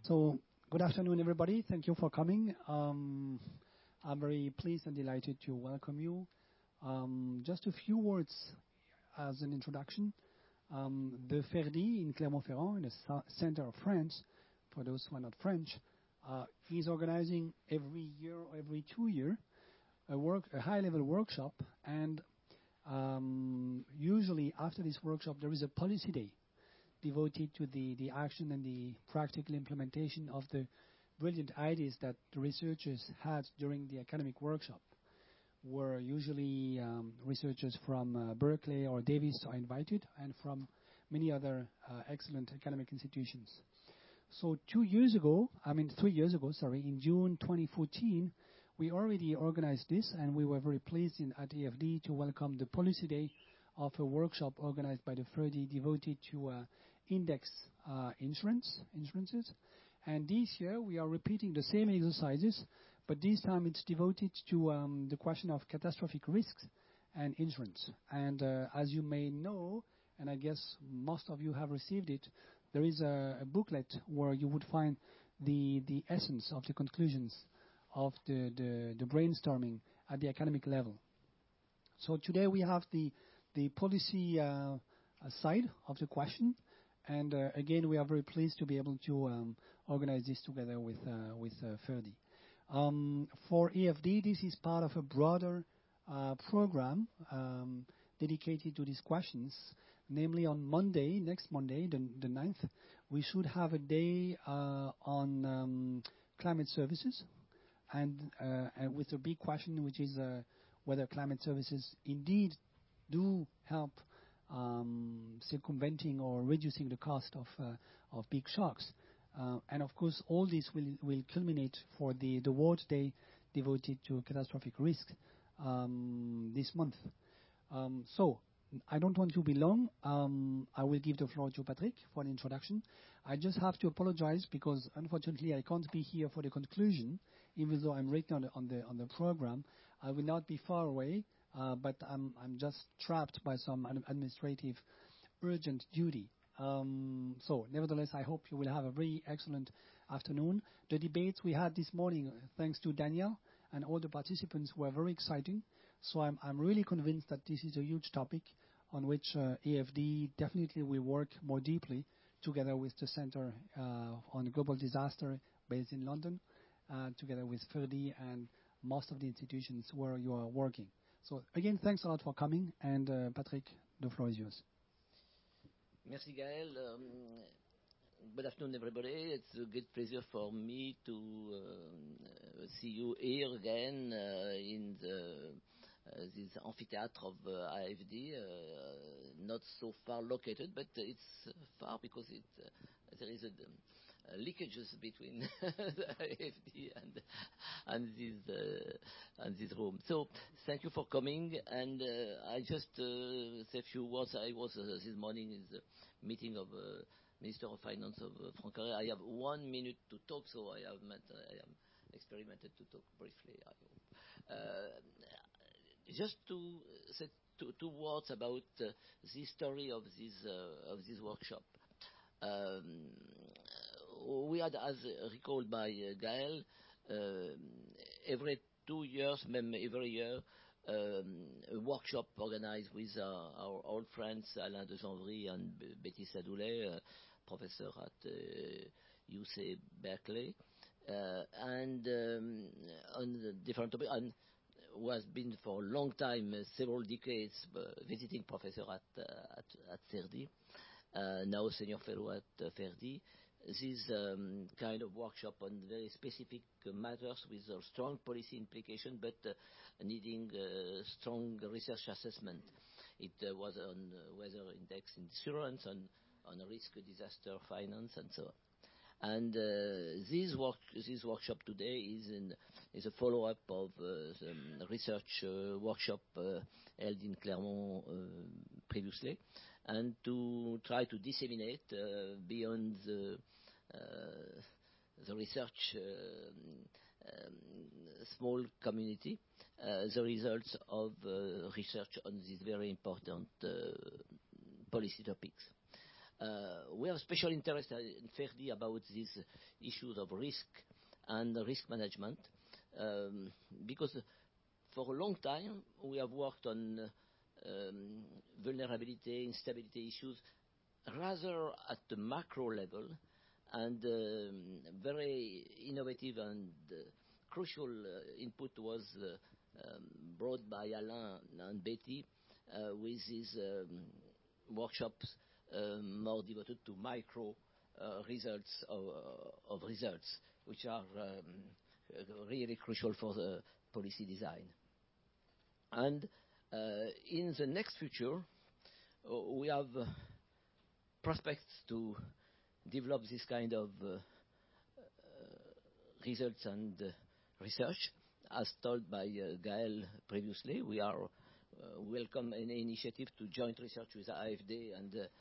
So, good afternoon, everybody. Thank you for coming. I'm very pleased and delighted to welcome you. Just a few words as an introduction. The Ferdi in Clermont-Ferrand, in the center of France, for those who are not French, is organizing every year or every 2 years a high-level workshop, and usually after this workshop there is a policy day devoted to the action and the practical implementation of the brilliant ideas that the researchers had during the academic workshop, where usually researchers from Berkeley or Davis are invited, and from many other excellent academic institutions. So 3 years ago, in June 2014, we already organized this, and we were very pleased at AFD to welcome the Policy Day of a workshop organized by the Ferdi devoted to index insurances. And this year we are repeating the same exercises, but this time it's devoted to the question of catastrophic risks and insurance. And as you may know, and I guess most of you have received it, there is a booklet where you would find the essence of the conclusions of the brainstorming at the academic level. So today we have the policy side of the question, and again we are very pleased to be able to organize this together with Ferdi. For AFD, this is part of a broader program dedicated to these questions. Namely, on Monday, next Monday, the 9th, we should have a day on climate services, and with a big question, which is whether climate services indeed do help circumventing or reducing the cost of big shocks. And of course, all this will culminate for the World Day devoted to catastrophic risk this month. So I don't want to be long. I will give the floor to Patrick for an introduction. I just have to apologize because unfortunately I can't be here for the conclusion, even though I'm written on the program. I will not be far away, but I'm just trapped by some administrative urgent duty. So nevertheless, I hope you will have a very excellent afternoon. The debates we had this morning, thanks to Daniel and all the participants, were very exciting. So I'm really convinced that this is a huge topic on which AFD definitely will work more deeply together with the Center on Global Disaster based in London, together with Ferdi and most of the institutions where you are working. So again, thanks a lot for coming, and Patrick, the floor is yours. Merci Gaël. Good afternoon, everybody. It's a great pleasure for me to see you here again in this amphitheater of AFD, not so far located, but it's far because there is leakages between AFD and this room. So thank you for coming, and I just say a few words. I was this morning in the meeting of Minister of Finance of Franconia. I have 1 minute to talk, so I am experimented to talk briefly, I hope. Just to say two words about the story of this workshop. We had, as recalled by Gaël, every 2 years, maybe every year, a workshop organized with our old friends Alain de Janvry and Betty Sadoulet, professor at UC Berkeley, and on the different topics, and who has been for a long time, several decades, visiting professor at Ferdi, now senior fellow at Ferdi. This kind of workshop on very specific matters with a strong policy implication, but needing strong research assessment. It was on weather index insurance, on risk disaster finance, and so on. And this workshop today is a follow-up of the research workshop held in Clermont previously, and to try to disseminate beyond the research small community the results of research on these very important policy topics. We have special interest in Ferdi about these issues of risk and risk management, because for a long time we have worked on vulnerability, instability issues, rather at the macro level, and very innovative and crucial input was brought by Alain and Betty with these workshops more devoted to micro results of results, which are really crucial for the policy design. And in the next future, we have prospects to develop this kind of results and research. As told by Gaël previously, we are welcome any initiative to joint research with AFD and the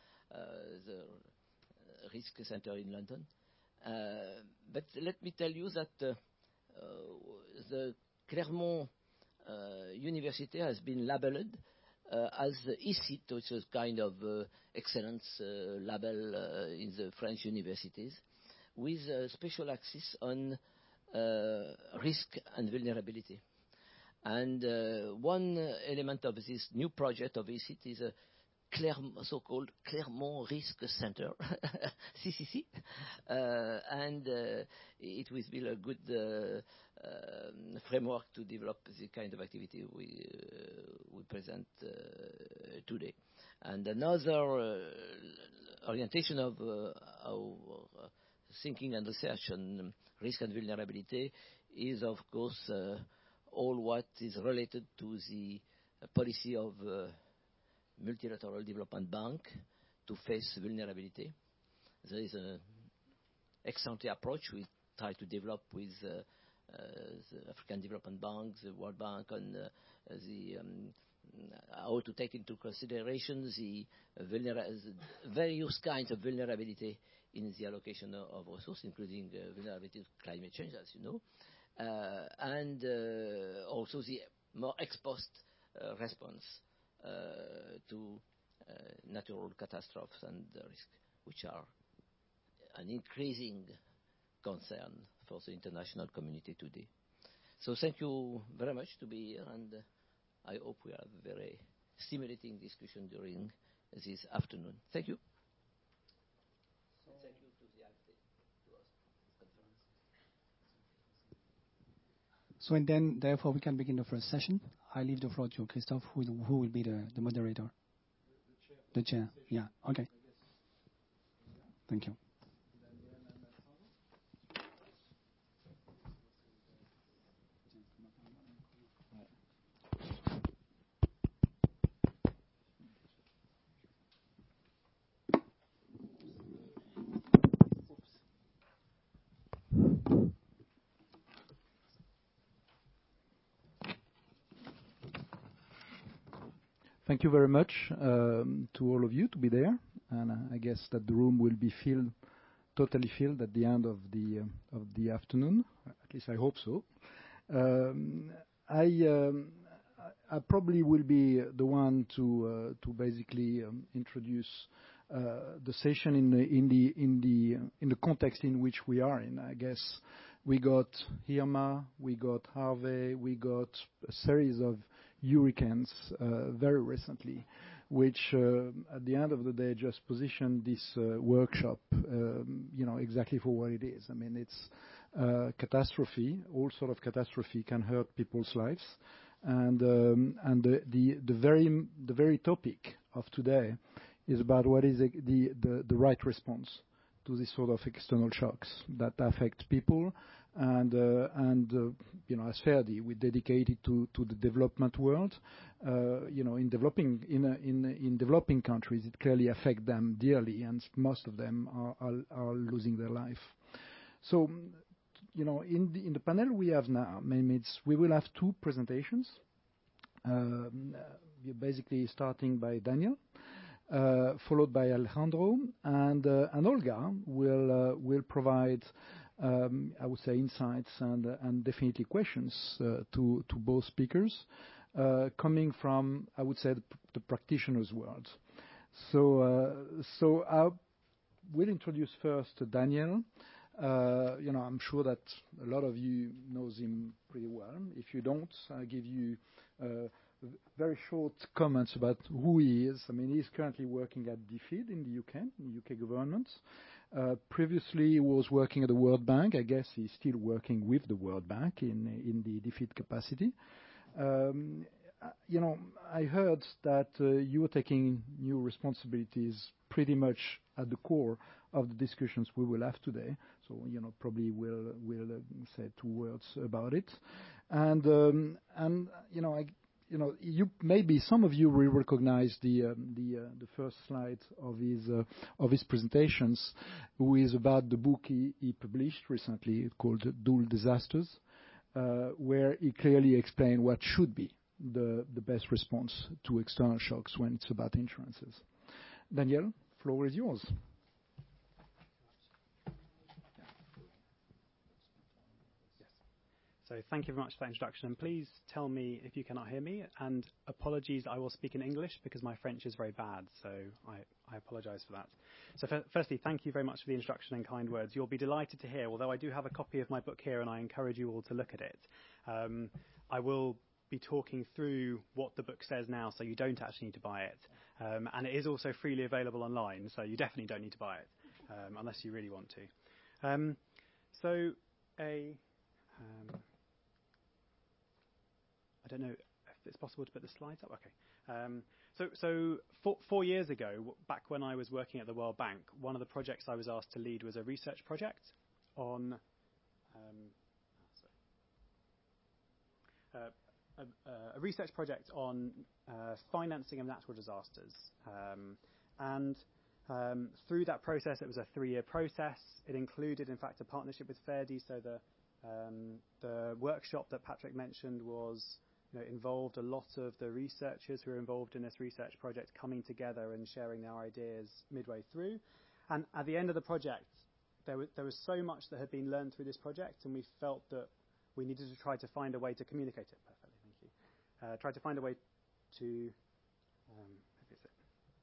Risk Center in London. But let me tell you that the Clermont University has been labeled as ECIT, which is kind of excellence label in the French universities, with a special axis on risk and vulnerability. And one element of this new project of ECIT is a so-called Clermont Risk Center, CCC, and it will be a good framework to develop the kind of activity we present today. And another orientation of our thinking and research on risk and vulnerability is, of course, all what is related to the policy of multilateral development bank to face vulnerability. There is an ex-ante approach we try to develop with the African Development Bank, the World Bank, on how to take into consideration the various kinds of vulnerability in the allocation of resources, including vulnerability to climate change, as you know, and also the more ex-post response to natural catastrophes and risk, which are an increasing concern for the international community today. So thank you very much to be here, and I hope we have a very stimulating discussion during this afternoon. Thank you. Thank you to the AFD, to us, conference. So and then, therefore, we can begin the first session. I leave the floor to Christophe, who will be the moderator. The chair. Yeah. Okay. Thank you. Thank you very much to all of you to be there, and I guess that the room will be totally filled at the end of the afternoon. At least I hope so. I probably will be the one to basically introduce the session in the context in which we are in. I guess we got Irma, we got Harvey, we got a series of hurricanes very recently, which at the end of the day just positioned this workshop, exactly for what it is. I mean, it's catastrophe. All sort of catastrophe can hurt people's lives, and the very topic of today is about what is the right response to this sort of external shocks that affect people. And as Ferdi, we dedicated to the development world. In developing countries, it clearly affects them dearly, and most of them are losing their life. So, in the panel we have now, we will have two presentations. We're basically starting by Daniel, followed by Alejandro, and Olga will provide, I would say, insights and definitely questions to both speakers, coming from, I would say, the practitioner's world. So we'll introduce first Daniel. I'm sure that a lot of you knows him pretty well. If you don't, I'll give you very short comments about who he is. I mean, he's currently working at DFID in the UK government. Previously, he was working at the World Bank. I guess he's still working with the World Bank in the DFID capacity. I heard that you are taking new responsibilities pretty much at the core of the discussions we will have today. So, probably we'll say 2 words about it. And maybe some of you will recognize the first slide of his presentations, who is about the book he published recently called Dual Disasters, where he clearly explained what should be the best response to external shocks when it's about insurances. Daniel, floor is yours. So thank you very much for that introduction, and please tell me if you cannot hear me, and apologies, I will speak in English because my French is very bad, so I apologize for that. So firstly, thank you very much for the introduction and kind words. You'll be delighted to hear, although I do have a copy of my book here and I encourage you all to look at it, I will be talking through what the book says now, so you don't actually need to buy it. And it is also freely available online, so you definitely don't need to buy it, unless you really want to. I don't know if it's possible to put the slides up. Okay. So 4 years ago, back when I was working at the World Bank, one of the projects I was asked to lead was a research project on financing of natural disasters. Through that process, it was a 3-year process. It included, in fact, a partnership with FAIRD. So the workshop that Patrick mentioned involved a lot of the researchers who were involved in this research project coming together and sharing their ideas midway through. And at the end of the project, there was so much that had been learned through this project, and we felt that we needed to try to find a way to communicate it perfectly. Thank you. Try to find a way to. Maybe it's it.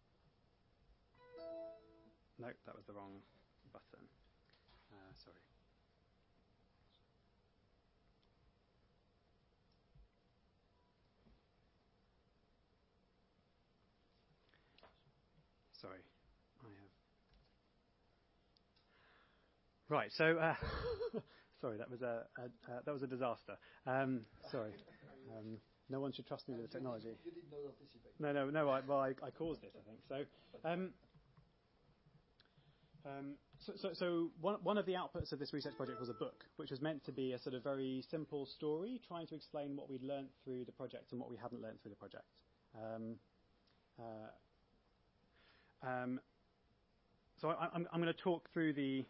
No, that was the wrong button. Sorry. Sorry, I have. Right, so sorry, that was a disaster. Sorry, no one should trust me with the technology. You did not anticipate. No. I caused it, I think. So one of the outputs of this research project was a book, which was meant to be a sort of very simple story, trying to explain what we'd learnt through the project and what we hadn't learnt through the project. So I'm going to talk through the.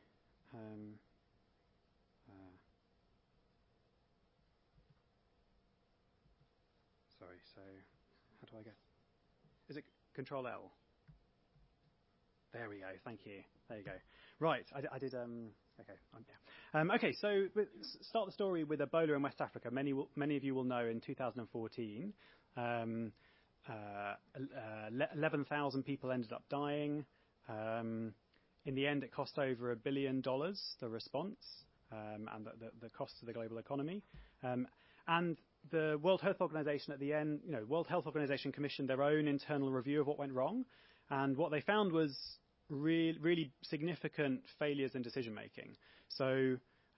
Sorry. So how do I go? Is it Control L? There we go. Thank you. There you go. Right. I did. Okay. Okay. So start the story with Ebola in West Africa. Many of you will know in 2014. 11,000 people ended up dying. In the end, it cost over $1 billion, the response, and the cost to the global economy. And the World Health Organization at the end, World Health Organization commissioned their own internal review of what went wrong. And what they found was really significant failures in decision making. So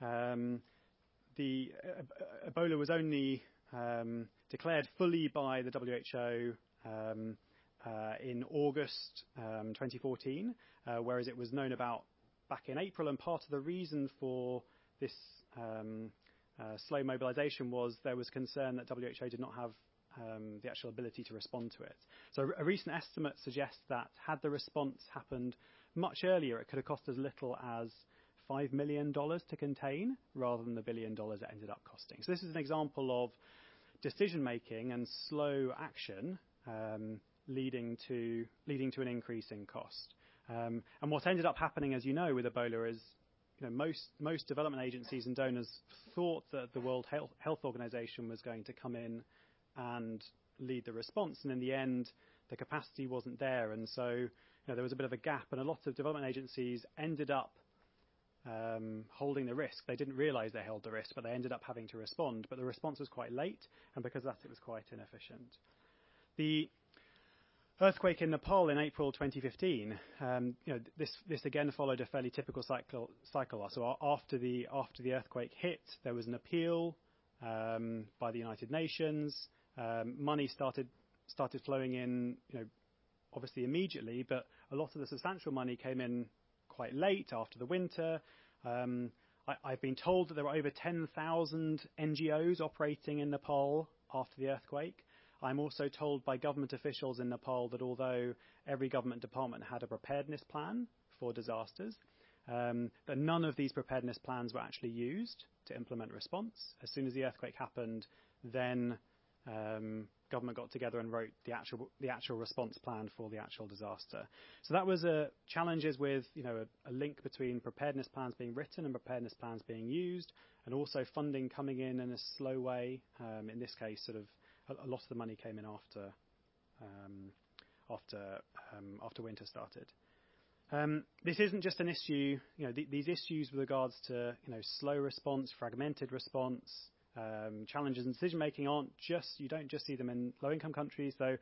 the Ebola was only declared fully by the WHO in August 2014, whereas it was known about back in April. And part of the reason for this slow mobilization was there was concern that WHO did not have the actual ability to respond to it. So a recent estimate suggests that had the response happened much earlier, it could have cost as little as $5 million to contain rather than the $1 billion it ended up costing. So this is an example of decision making and slow action leading to an increase in cost. And what ended up happening, as you know, with Ebola is most development agencies and donors thought that the World Health Organization was going to come in and lead the response, and in the end the capacity wasn't there, and so there was a bit of a gap, and a lot of development agencies ended up holding the risk. They didn't realize they held the risk, but they ended up having to respond. But the response was quite late, and because of that, it was quite inefficient. The earthquake in Nepal in April 2015, this again followed a fairly typical cycle. So after the earthquake hit, there was an appeal by the United Nations. Money started flowing in, obviously immediately, but a lot of the substantial money came in quite late after the winter. I've been told that there were over 10,000 NGOs operating in Nepal after the earthquake. I'm also told by government officials in Nepal that although every government department had a preparedness plan for disasters, that none of these preparedness plans were actually used to implement response. As soon as the earthquake happened, then government got together and wrote the actual response plan for the actual disaster. So that was challenges with a link between preparedness plans being written and preparedness plans being used, and also funding coming in a slow way. In this case, sort of a lot of the money came in after winter started. This isn't just an issue. These issues with regards to slow response, fragmented response, challenges in decision making you don't just see them in low-income countries. Though,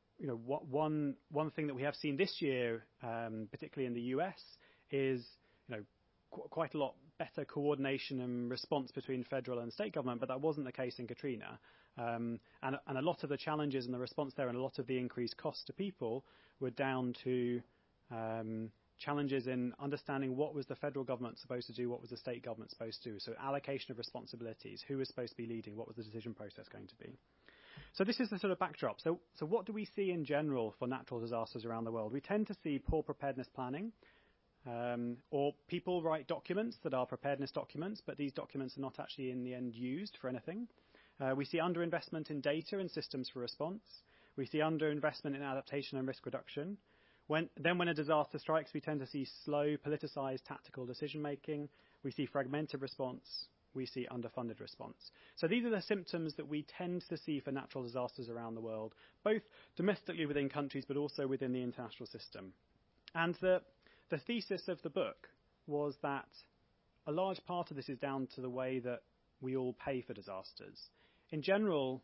one thing that we have seen this year, particularly in the US, is quite a lot better coordination and response between federal and state government. But that wasn't the case in Katrina, and a lot of the challenges in the response there and a lot of the increased costs to people were down to challenges in understanding what was the federal government supposed to do, what was the state government supposed to do. So allocation of responsibilities, who was supposed to be leading, what was the decision process going to be. So this is the sort of backdrop. So what do we see in general for natural disasters around the world? We tend to see poor preparedness planning, or people write documents that are preparedness documents, but these documents are not actually in the end used for anything. We see underinvestment in data and systems for response. We see underinvestment in adaptation and risk reduction. When a disaster strikes, we tend to see slow, politicized tactical decision-making. We see fragmented response. We see underfunded response. So these are the symptoms that we tend to see for natural disasters around the world, both domestically within countries, but also within the international system. And the thesis of the book was that a large part of this is down to the way that we all pay for disasters. In general,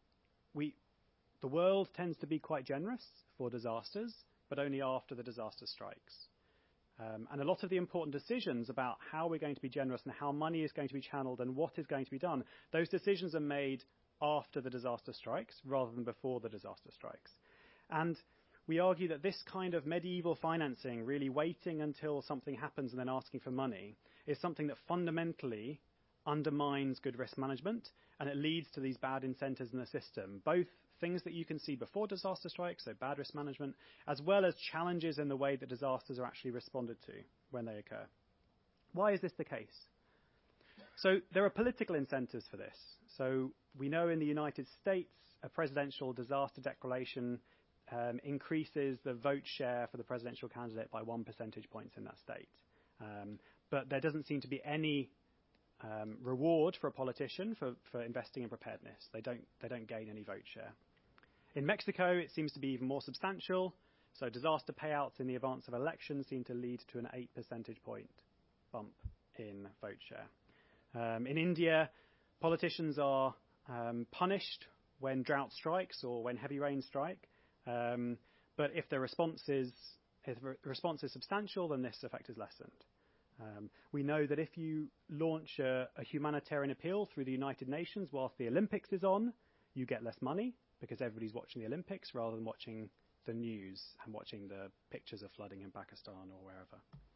the world tends to be quite generous for disasters, but only after the disaster strikes. And a lot of the important decisions about how we're going to be generous and how money is going to be channeled and what is going to be done, those decisions are made after the disaster strikes rather than before the disaster strikes. And we argue that this kind of medieval financing, really waiting until something happens and then asking for money, is something that fundamentally undermines good risk management, and it leads to these bad incentives in the system, both things that you can see before disaster strikes, so bad risk management, as well as challenges in the way that disasters are actually responded to when they occur. Why is this the case? So there are political incentives for this. So we know in the United States, a presidential disaster declaration increases the vote share for the presidential candidate by 1 percentage point in that state. But there doesn't seem to be any reward for a politician for investing in preparedness. They don't gain any vote share. In Mexico, it seems to be even more substantial. So disaster payouts in the advance of elections seem to lead to an 8 percentage point bump in vote share. In India, politicians are punished when drought strikes or when heavy rain strike. But if the response is substantial, then this effect is lessened. We know that if you launch a humanitarian appeal through the United Nations whilst the Olympics is on, you get less money because everybody's watching the Olympics rather than watching the news and watching the pictures of flooding in Pakistan or wherever.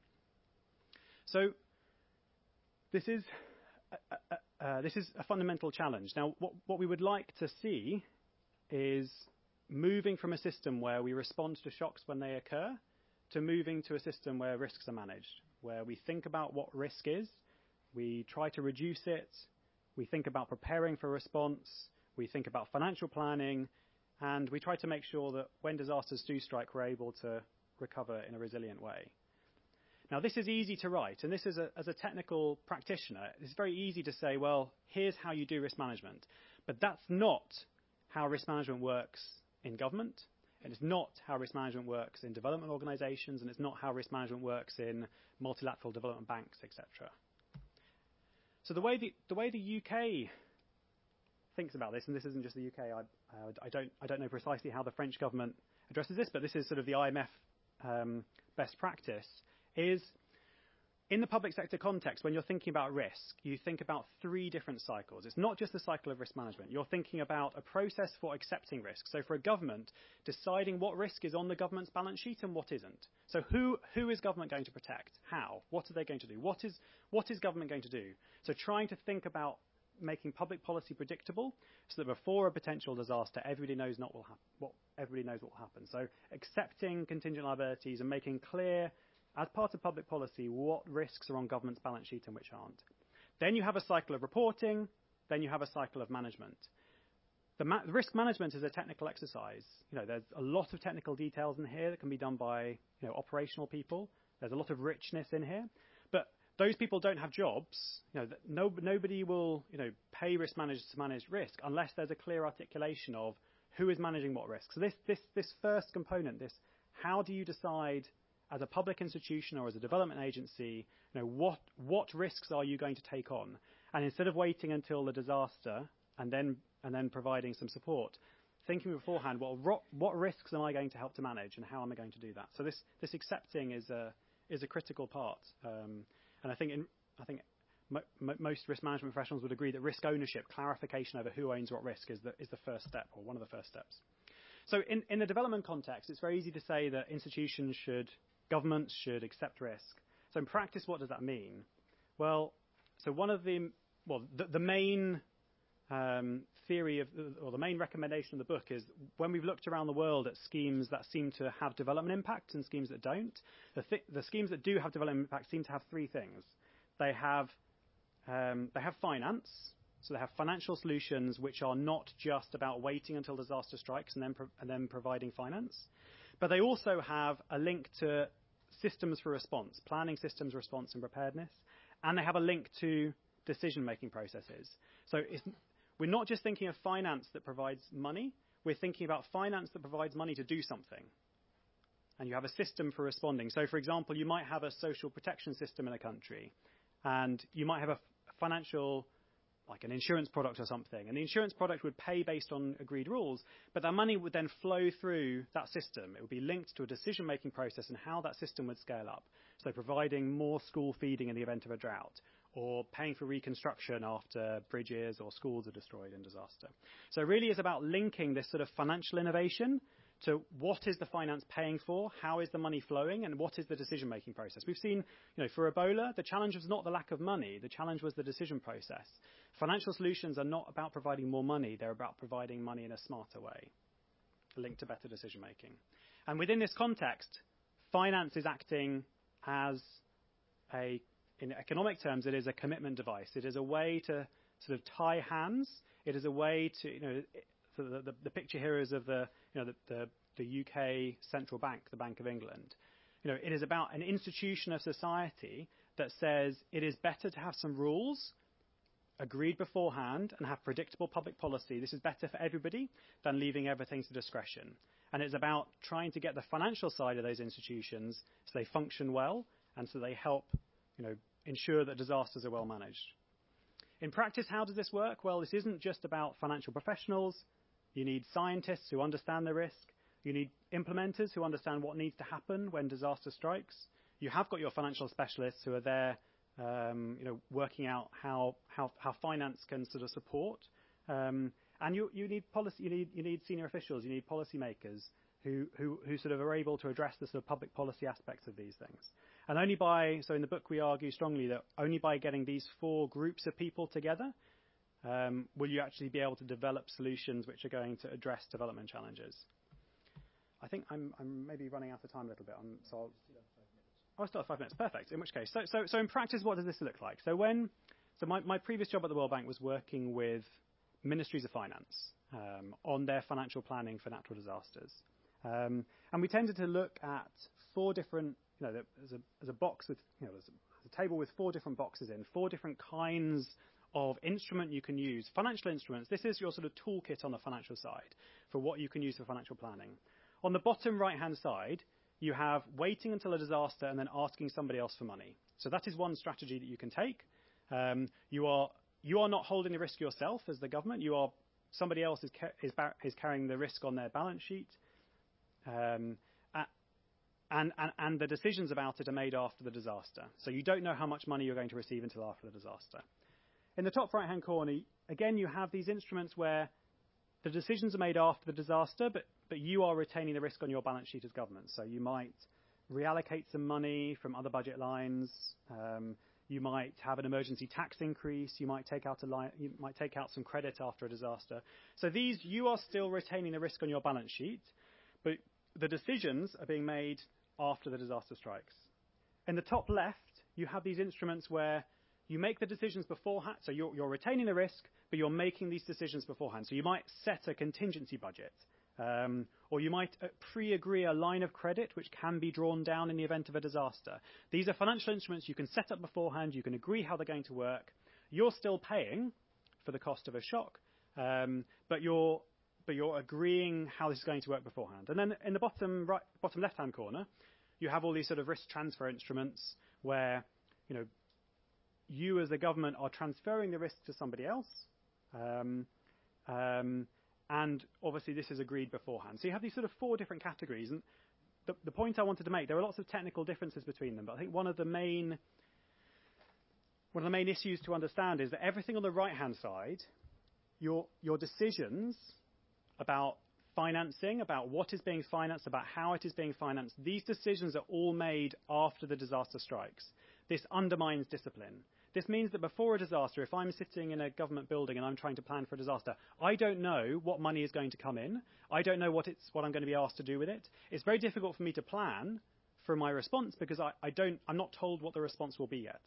So this is a fundamental challenge. Now, what we would like to see is moving from a system where we respond to shocks when they occur to moving to a system where risks are managed, where we think about what risk is, we try to reduce it, we think about preparing for response, we think about financial planning, and we try to make sure that when disasters do strike, we're able to recover in a resilient way. Now, this is easy to write, and this is as a technical practitioner, it's very easy to say, well, here's how you do risk management. But that's not how risk management works in government. And it's not how risk management works in development organizations, and it's not how risk management works in multilateral development banks, etc. So the way the UK thinks about this, and this isn't just the UK, I don't know precisely how the French government addresses this, but this is sort of the IMF best practice, is in the public sector context, when you're thinking about risk, you think about 3 different cycles. It's not just the cycle of risk management. You're thinking about a process for accepting risk. So for a government, deciding what risk is on the government's balance sheet and what isn't. So who is government going to protect? How? What are they going to do? What is government going to do? So trying to think about making public policy predictable so that before a potential disaster, everybody knows what will happen. So accepting contingent liabilities and making clear as part of public policy what risks are on government's balance sheet and which aren't. Then you have a cycle of reporting. Then you have a cycle of management. The risk management is a technical exercise. There's a lot of technical details in here that can be done by operational people. There's a lot of richness in here. But those people don't have jobs. Nobody will pay risk managers to manage risk unless there's a clear articulation of who is managing what risk. So this first component, how do you decide as a public institution or as a development agency, what risks are you going to take on? And instead of waiting until the disaster and then providing some support, thinking beforehand, what risks am I going to help to manage and how am I going to do that? So this accepting is a critical part. And I think most risk management professionals would agree that risk ownership, clarification over who owns what risk, is the first step, or one of the first steps. So in the development context, it's very easy to say that governments should accept risk. So in practice, what does that mean? Well, so the main theory or the main recommendation of the book is when we've looked around the world at schemes that seem to have development impact and schemes that don't, the schemes that do have development impact seem to have 3 things. They have finance. So they have financial solutions which are not just about waiting until disaster strikes and then providing finance. But they also have a link to systems for response, planning systems, response and preparedness. And they have a link to decision-making processes. So we're not just thinking of finance that provides money. We're thinking about finance that provides money to do something. And you have a system for responding. So, for example, you might have a social protection system in a country. And you might have a financial, like an insurance product or something. And the insurance product would pay based on agreed rules, but that money would then flow through that system. It would be linked to a decision-making process and how that system would scale up. So providing more school feeding in the event of a drought, or paying for reconstruction after bridges or schools are destroyed in disaster. So it really is about linking this sort of financial innovation to what is the finance paying for, how is the money flowing, and what is the decision-making process. We've seen, for Ebola, the challenge was not the lack of money. The challenge was the decision process. Financial solutions are not about providing more money. They're about providing money in a smarter way, linked to better decision-making. And within this context, finance is acting as in economic terms, it is a commitment device. It is a way to sort of tie hands. It is a way to, so the picture here is of the UK central bank, the Bank of England. It is about an institution of society that says it is better to have some rules agreed beforehand and have predictable public policy. This is better for everybody than leaving everything to discretion. And it's about trying to get the financial side of those institutions so they function well and so they help, ensure that disasters are well managed. In practice, how does this work? Well, this isn't just about financial professionals. You need scientists who understand the risk. You need implementers who understand what needs to happen when disaster strikes. You have got your financial specialists who are there, working out how finance can sort of support. And you need policy. You need senior officials. You need policymakers who sort of are able to address the sort of public policy aspects of these things. And so in the book we argue strongly that only by getting these 4 groups of people together will you actually be able to develop solutions which are going to address development challenges. I think I'm maybe running out of time a little bit. I'll still have 5 minutes. Perfect. In which case, so in practice, what does this look like? So my previous job at the World Bank was working with ministries of finance on their financial planning for natural disasters, and we tended to look at 4 different. There's a box with there's a table with 4 different boxes in 4 different kinds of instrument you can use. Financial instruments. This is your sort of toolkit on the financial side for what you can use for financial planning. On the bottom right-hand side, you have waiting until a disaster and then asking somebody else for money. So that is one strategy that you can take. You are not holding the risk yourself as the government. Somebody else is carrying the risk on their balance sheet. And the decisions about it are made after the disaster. So you don't know how much money you're going to receive until after the disaster. In the top right-hand corner, again, you have these instruments where the decisions are made after the disaster, but you are retaining the risk on your balance sheet as government. So you might reallocate some money from other budget lines. You might have an emergency tax increase. You might take out some credit after a disaster. So you are still retaining the risk on your balance sheet, but the decisions are being made after the disaster strikes. In the top left, you have these instruments where you make the decisions beforehand. So you're retaining the risk, but you're making these decisions beforehand. So you might set a contingency budget, or you might pre-agree a line of credit which can be drawn down in the event of a disaster. These are financial instruments you can set up beforehand. You can agree how they're going to work. You're still paying for the cost of a shock, but you're agreeing how this is going to work beforehand. And then in the bottom left-hand corner, you have all these sort of risk transfer instruments where, you as the government are transferring the risk to somebody else. And obviously this is agreed beforehand. So you have these sort of 4 different categories. And the point I wanted to make, there are lots of technical differences between them, but I think one of the main issues to understand is that everything on the right-hand side, your decisions about financing, about what is being financed, about how it is being financed, these decisions are all made after the disaster strikes. This undermines discipline. This means that before a disaster, if I'm sitting in a government building and I'm trying to plan for a disaster, I don't know what money is going to come in. I don't know what I'm going to be asked to do with it. It's very difficult for me to plan for my response because I'm not told what the response will be yet.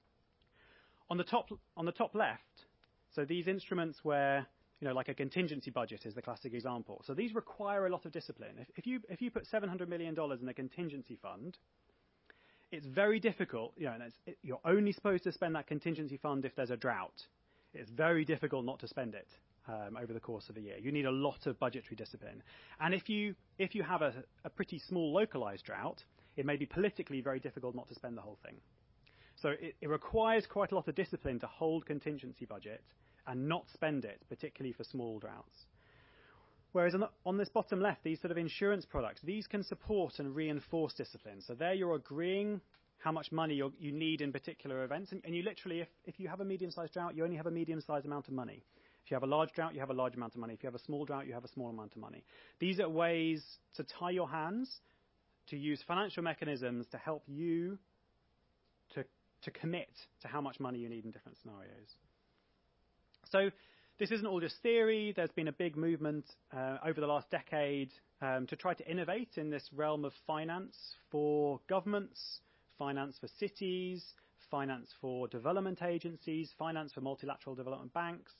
On the top left, so these instruments where, like a contingency budget is the classic example. So these require a lot of discipline. If you put $700 million in a contingency fund, it's very difficult, you're only supposed to spend that contingency fund if there's a drought. It's very difficult not to spend it over the course of a year. You need a lot of budgetary discipline. And if you have a pretty small localized drought, it may be politically very difficult not to spend the whole thing. So it requires quite a lot of discipline to hold contingency budget and not spend it, particularly for small droughts. Whereas on this bottom left, these sort of insurance products, these can support and reinforce discipline. So there you're agreeing how much money you need in particular events. And you literally, if you have a medium-sized drought, you only have a medium-sized amount of money. If you have a large drought, you have a large amount of money. If you have a small drought, you have a small amount of money. These are ways to tie your hands, to use financial mechanisms to help you to commit to how much money you need in different scenarios. So this isn't all just theory. There's been a big movement over the last decade to try to innovate in this realm of finance for governments, finance for cities, finance for development agencies, finance for multilateral development banks.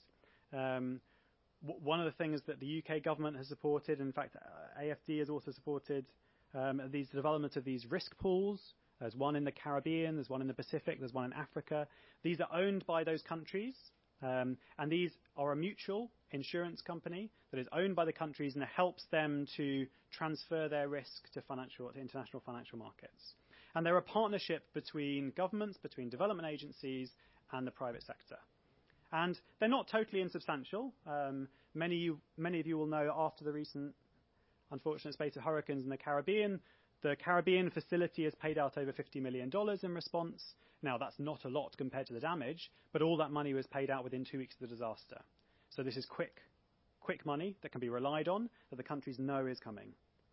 One of the things that the UK government has supported, in fact, AFD has also supported these development of these risk pools. There's one in the Caribbean, there's one in the Pacific, there's one in Africa. These are owned by those countries. And these are a mutual insurance company that is owned by the countries and it helps them to transfer their risk to international financial markets. And they're a partnership between governments, between development agencies and the private sector. And they're not totally insubstantial. Many of you will know after the recent unfortunate spate of hurricanes in the Caribbean facility has paid out over $50 million in response. Now, that's not a lot compared to the damage, but all that money was paid out within 2 weeks of the disaster. So this is quick money that can be relied on, that the countries know is coming.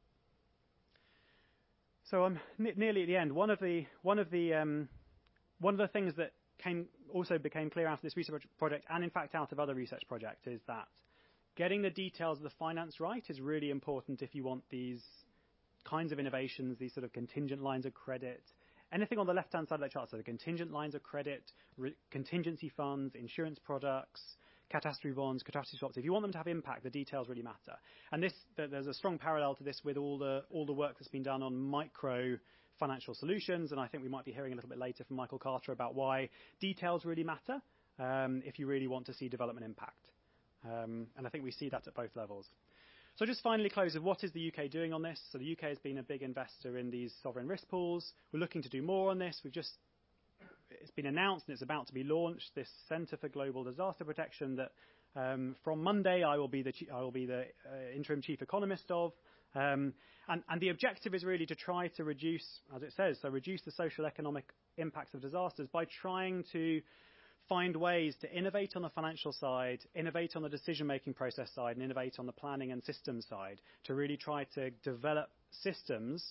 So I'm nearly at the end. One of the things that became clear out of this research project, and in fact out of other research projects, is that getting the details of the finance right is really important if you want these kinds of innovations, these sort of contingent lines of credit. Anything on the left-hand side of that chart, so the contingent lines of credit, contingency funds, insurance products, catastrophe bonds, catastrophe swaps. If you want them to have impact, the details really matter. And there's a strong parallel to this with all the work that's been done on micro financial solutions, and I think we might be hearing a little bit later from Michael Carter about why details really matter if you really want to see development impact. And I think we see that at both levels. So just finally close with what is the UK doing on this? So the UK has been a big investor in these sovereign risk pools. We're looking to do more on this. It's been announced and it's about to be launched, this Centre for Global Disaster Protection that from Monday I will be the interim chief economist of. And the objective is really to try to reduce, as it says, reduce the social economic impacts of disasters by trying to find ways to innovate on the financial side, innovate on the decision-making process side, and innovate on the planning and systems side to really try to develop systems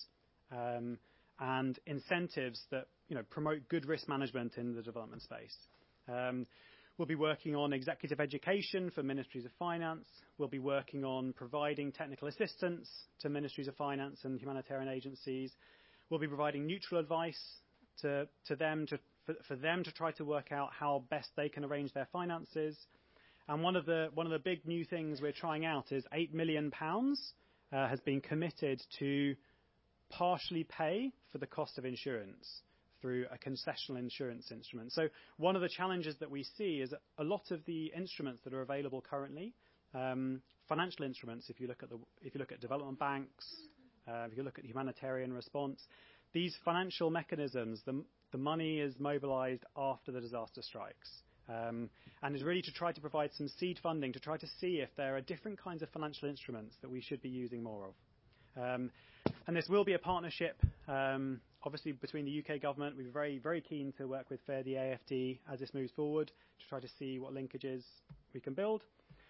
and incentives that promote good risk management in the development space. We'll be working on executive education for ministries of finance. We'll be working on providing technical assistance to ministries of finance and humanitarian agencies. We'll be providing neutral advice to them for them to try to work out how best they can arrange their finances. And one of the big new things we're trying out is £8 million has been committed to partially pay for the cost of insurance through a concessional insurance instrument. So one of the challenges that we see is a lot of the instruments that are available currently, financial instruments, if you look at development banks, if you look at humanitarian response, these financial mechanisms, the money is mobilized after the disaster strikes. And is really to try to provide some seed funding to try to see if there are different kinds of financial instruments that we should be using more of. And this will be a partnership, obviously, between the UK government. We're very, very keen to work with FAIR, the AFD, as this moves forward to try to see what linkages we can build.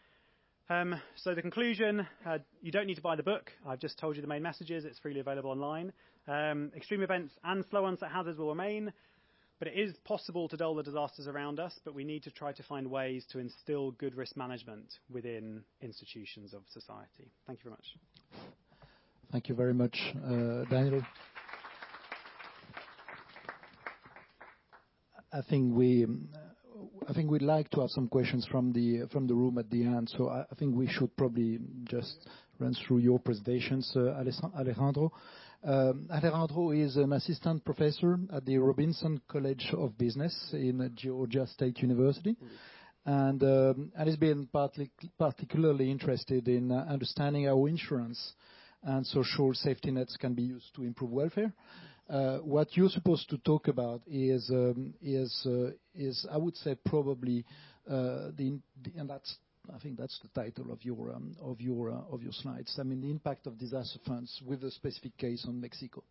So the conclusion, you don't need to buy the book. I've just told you the main messages. It's freely available online. Extreme events and slow onset hazards will remain, but it is possible to dull the disasters around us, but we need to try to find ways to instill good risk management within institutions of society. Thank you very much. Thank you very much, Daniel. I think we'd like to have some questions from the room at the end. So I think we should probably just run through your presentations, Alejandro. Alejandro is an assistant professor at the Robinson College of Business in Georgia State University, and has been particularly interested in understanding how insurance and social safety nets can be used to improve welfare. What you're supposed to talk about is I would say probably and I think that's the title of your slides. I mean, the impact of disaster funds with a specific case on Mexico.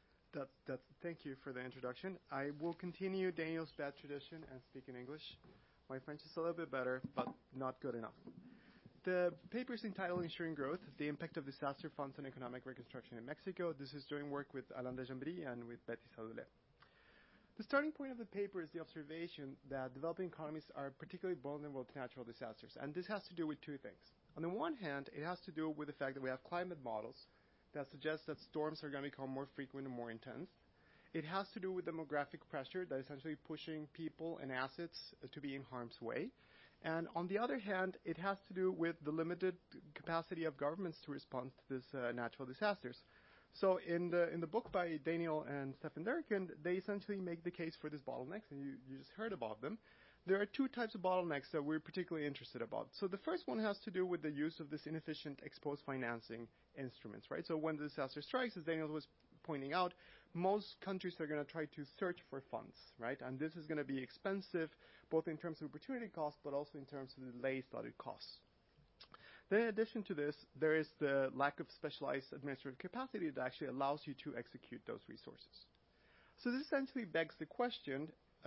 Thank you for the introduction. I will continue Daniel's bad tradition and speak in English. My French is a little bit better, but not good enough. The paper is entitled Ensuring Growth, the Impact of Disaster Funds on Economic Reconstruction in Mexico. This is doing work with Alain Dejambry and with Betty Sadoulé. The starting point of the paper is the observation that developing economies are particularly vulnerable to natural disasters. And this has to do with two things. On the one hand, it has to do with the fact that we have climate models that suggest that storms are going to become more frequent and more intense. It has to do with demographic pressure that is essentially pushing people and assets to be in harm's way. And on the other hand, it has to do with the limited capacity of governments to respond to these natural disasters. So in the book by Daniel and Stefan Derricken, they essentially make the case for these bottlenecks, and you just heard about them. There are two types of bottlenecks that we're particularly interested about. So the first one has to do with the use of this inefficient exposed financing instruments, right? So when the disaster strikes, as Daniel was pointing out, most countries are going to try to search for funds, right? And this is going to be expensive, both in terms of opportunity cost, but also in terms of the delay studied costs. Then in addition to this, there is the lack of specialized administrative capacity that actually allows you to execute those resources. So this essentially begs the question,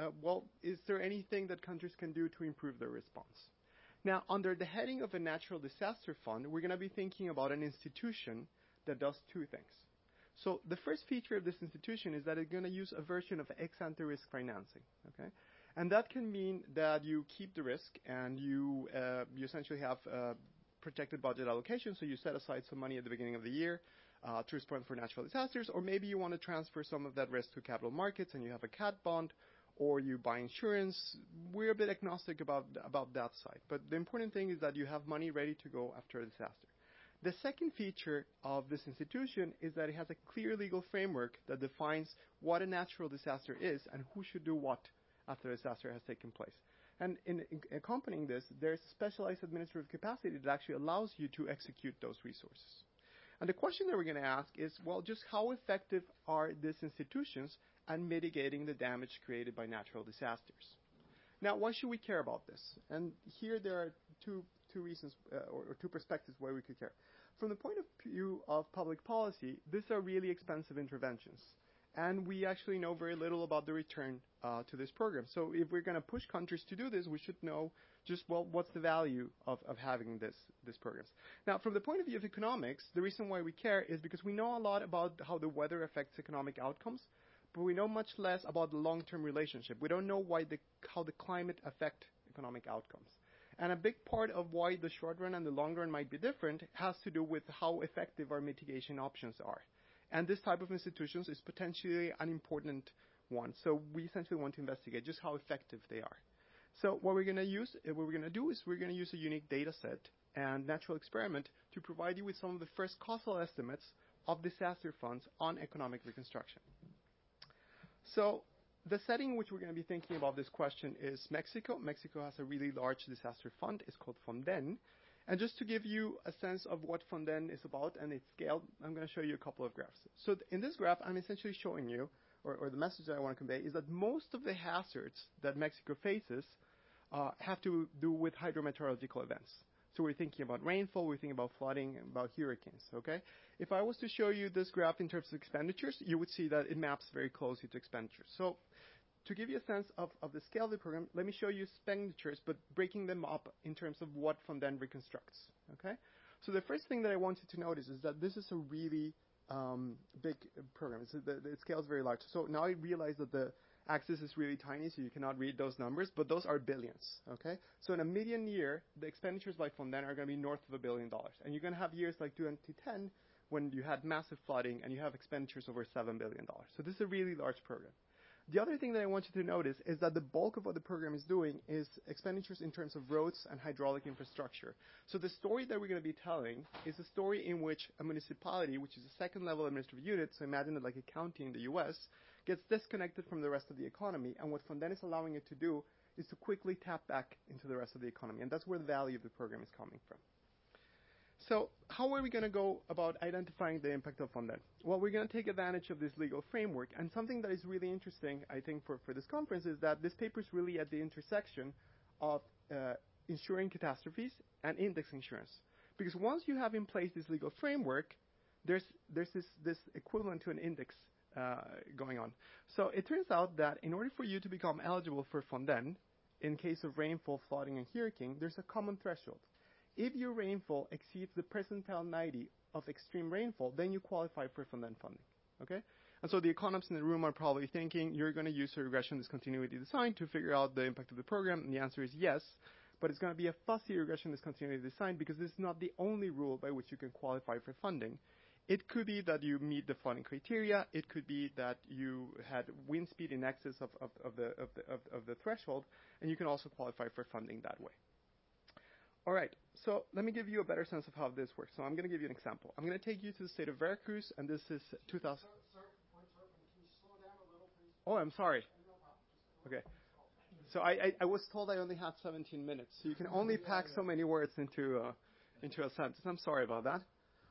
is there anything that countries can do to improve their response? Now, under the heading of a natural disaster fund, we're going to be thinking about an institution that does two things. So the first feature of this institution is that it's going to use a version of ex-ante risk financing, okay? And that can mean that you keep the risk and you essentially have projected budget allocation, so you set aside some money at the beginning of the year to respond for natural disasters, or maybe you want to transfer some of that risk to capital markets and you have a cat bond, or you buy insurance. We're a bit agnostic about that side, but the important thing is that you have money ready to go after a disaster. The second feature of this institution is that it has a clear legal framework that defines what a natural disaster is and who should do what after a disaster has taken place. And in accompanying this, there's specialized administrative capacity that actually allows you to execute those resources. And the question that we're going to ask is, well, just how effective are these institutions at mitigating the damage created by natural disasters? Now, why should we care about this? And here there are two reasons or two perspectives why we could care. From the point of view of public policy, these are really expensive interventions. And we actually know very little about the return to this program. So if we're going to push countries to do this, we should know just, well, what's the value of having these programs. Now, from the point of view of economics, the reason why we care is because we know a lot about how the weather affects economic outcomes, but we know much less about the long-term relationship. We don't know how the climate affect economic outcomes. And a big part of why the short run and the long run might be different has to do with how effective our mitigation options are. And this type of institutions is potentially an important one. So we essentially want to investigate just how effective they are. So what we're going to use, what we're going to do is we're going to use a unique data set and natural experiment to provide you with some of the first causal estimates of disaster funds on economic reconstruction. So the setting in which we're going to be thinking about this question is Mexico. Mexico has a really large disaster fund. It's called Fonden. And just to give you a sense of what Fonden is about and its scale, I'm going to show you a couple of graphs. So in this graph, I'm essentially showing you, or the message that I want to convey, is that most of the hazards that Mexico faces have to do with hydrometeorological events. So we're thinking about rainfall, we're thinking about flooding, about hurricanes, okay? If I was to show you this graph in terms of expenditures, you would see that it maps very closely to expenditures. So to give you a sense of the scale of the program, let me show you expenditures, but breaking them up in terms of what Fonden reconstructs, okay? So the first thing that I want you to notice is that this is a really big program. The scale is very large. So now I realize that the axis is really tiny, so you cannot read those numbers, but those are billions, okay? So in a median year, the expenditures by Fonden are going to be north of $1 billion. And you're going to have years like 2010 when you had massive flooding and you have expenditures over $7 billion. So this is a really large program. The other thing that I want you to notice is that the bulk of what the program is doing is expenditures in terms of roads and hydraulic infrastructure. So the story that we're going to be telling is a story in which a municipality, which is a second-level administrative unit, so imagine it like a county in the U.S., gets disconnected from the rest of the economy, and what Fonden is allowing it to do is to quickly tap back into the rest of the economy, and that's where the value of the program is coming from. So how are we going to go about identifying the impact of Fonden? Well, we're going to take advantage of this legal framework, and something that is really interesting, I think, for this conference is that this paper is really at the intersection of insuring catastrophes and index insurance. Because once you have in place this legal framework, there's this equivalent to an index going on. So it turns out that in order for you to become eligible for Fonden, in case of rainfall, flooding, and hurricane, there's a common threshold. If your rainfall exceeds the percentile 90 of extreme rainfall, then you qualify for Fonden funding, okay? And so the economists in the room are probably thinking, you're going to use a regression discontinuity design to figure out the impact of the program, and the answer is yes, but it's going to be a fussy regression discontinuity design because this is not the only rule by which you can qualify for funding. It could be that you meet the flooding criteria. It could be that you had wind speed in excess of the threshold, and you can also qualify for funding that way. All right, so let me give you a better sense of how this works. So I'm going to give you an example. I'm going to take you to the state of Veracruz, and this is 2000. Sir, can you slow down a little, please? Oh, I'm sorry. No problem. Okay. So I was told I only had 17 minutes, so you can only pack so many words into a sentence. I'm sorry about that.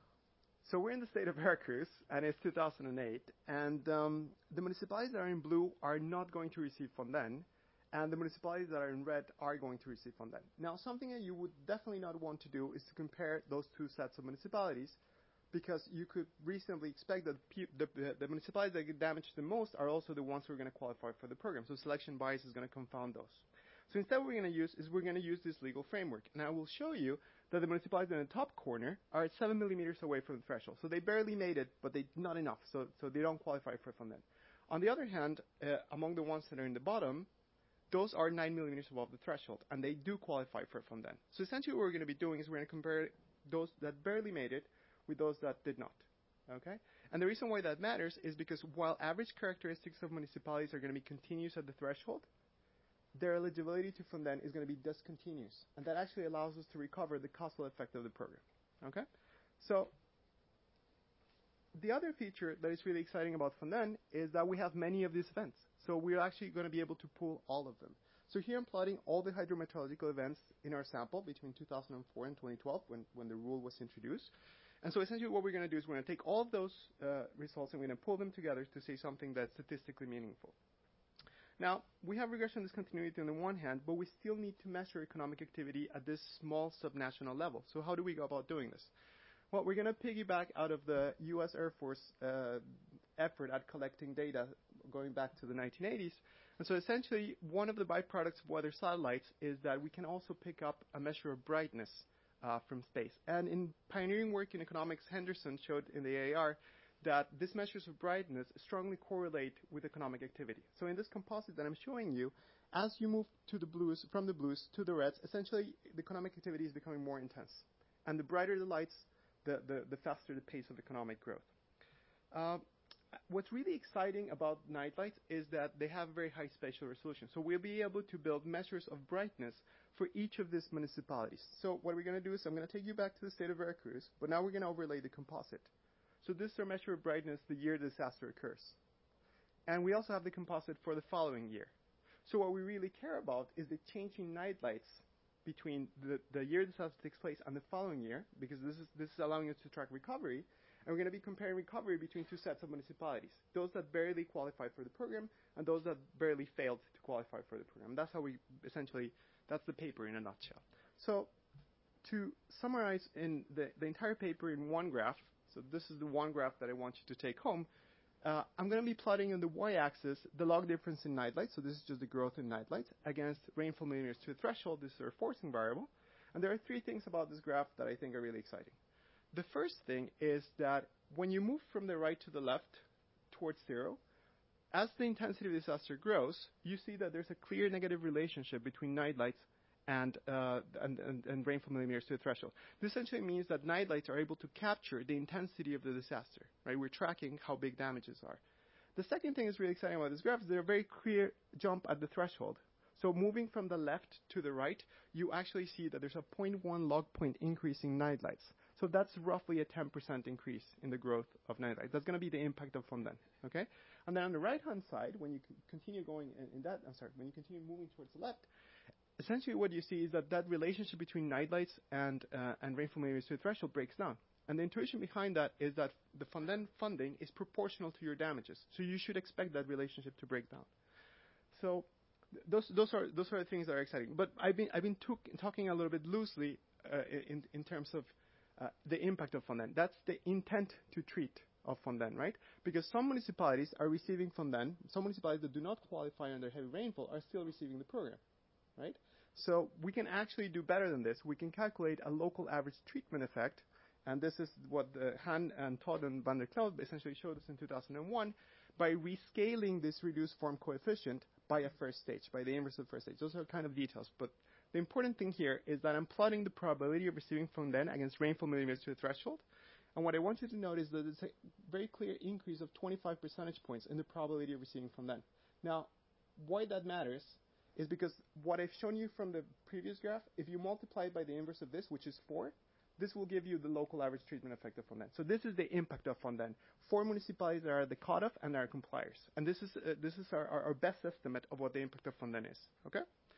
So we're in the state of Veracruz, and it's 2008, and the municipalities that are in blue are not going to receive Fonden, and the municipalities that are in red are going to receive Fonden. Now, something that you would definitely not want to do is to compare those two sets of municipalities, because you could reasonably expect that the municipalities that get damaged the most are also the ones who are going to qualify for the program. So selection bias is going to confound those. So instead what we're going to use this legal framework. And I will show you that the municipalities in the top corner are at 7 millimeters away from the threshold. So they barely made it, but they not enough. So they don't qualify for Fonden. On the other hand, among the ones that are in the bottom, those are 9 millimeters above the threshold, and they do qualify for Fonden. So essentially what we're going to be doing is we're going to compare those that barely made it with those that did not. Okay? And the reason why that matters is because while average characteristics of municipalities are going to be continuous at the threshold, their eligibility to Fonden is going to be discontinuous. And that actually allows us to recover the causal effect of the program. Okay? So the other feature that is really exciting about Fonden is that we have many of these events. So we're actually going to be able to pool all of them. So here I'm plotting all the hydrometeorological events in our sample between 2004 and 2012 when the rule was introduced. And so essentially what we're going to do is we're going to take all of those results and we're going to pull them together to say something that's statistically meaningful. Now, we have regression discontinuity on the one hand, but we still need to measure economic activity at this small subnational level. So how do we go about doing this? Well, we're going to piggyback out of the U.S. Air Force effort at collecting data going back to the 1980s. And so essentially, one of the byproducts of weather satellites is that we can also pick up a measure of brightness from space. And in pioneering work in economics, Henderson showed in the AAR that these measures of brightness strongly correlate with economic activity. So in this composite that I'm showing you, as you move to the blues, from the blues to the reds, essentially the economic activity is becoming more intense. And the brighter the lights, the faster the pace of economic growth. What's really exciting about night lights is that they have very high spatial resolution. So we'll be able to build measures of brightness for each of these municipalities. So what we're going to do is I'm going to take you back to the state of Veracruz, but now we're going to overlay the composite. So this is our measure of brightness the year the disaster occurs. And we also have the composite for the following year. So what we really care about is the change in night lights between the year the disaster takes place and the following year, because this is allowing us to track recovery. And we're going to be comparing recovery between two sets of municipalities, those that barely qualified for the program and those that barely failed to qualify for the program. That's how we essentially, that's the paper in a nutshell. So to summarize in the entire paper in one graph, so this is the one graph that I want you to take home, I'm going to be plotting on the y-axis the log difference in night lights, so this is just the growth in night lights, against rainfall millimeters to a threshold. This is our forcing variable. And there are three things about this graph that I think are really exciting. The first thing is that when you move from the right to the left towards zero, as the intensity of the disaster grows, you see that there's a clear negative relationship between night lights and rainfall millimeters to a threshold. This essentially means that night lights are able to capture the intensity of the disaster, right? We're tracking how big damages are. The second thing that's really exciting about this graph is there's a very clear jump at the threshold. So moving from the left to the right, you actually see that there's a 0.1 log point increase in night lights. So that's roughly a 10% increase in the growth of night lights. That's going to be the impact of Fondén, okay? And then on the right-hand side, when you continue going when you continue moving towards the left, essentially what you see is that relationship between night lights and rainfall millimeters to the threshold breaks down. And the intuition behind that is that the Fondén funding is proportional to your damages. So you should expect that relationship to break down. So those are the things that are exciting. But I've been talking a little bit loosely in terms of the impact of Fondén. That's the intent to treat of Fondén, right? Because some municipalities are receiving Fondén. Some municipalities that do not qualify under heavy rainfall are still receiving the program, right? So we can actually do better than this. We can calculate a local average treatment effect, and this is what Han and Todd and Van der Kloot essentially showed us in 2001 by rescaling this reduced form coefficient by a first stage, by the inverse of first stage. Those are kind of details, but the important thing here is that I'm plotting the probability of receiving Fondén against rainfall millimeters to a threshold. And what I want you to note is that it's a very clear increase of 25 percentage points in the probability of receiving Fondén. Now, why that matters is because what I've shown you from the previous graph, if you multiply it by the inverse of this, which is 4, this will give you the local average treatment effect of Fondén. So this is the impact of Fondén. 4 municipalities are at the cutoff and are compliers. And this is our best estimate of what the impact of Fondén is. Okay?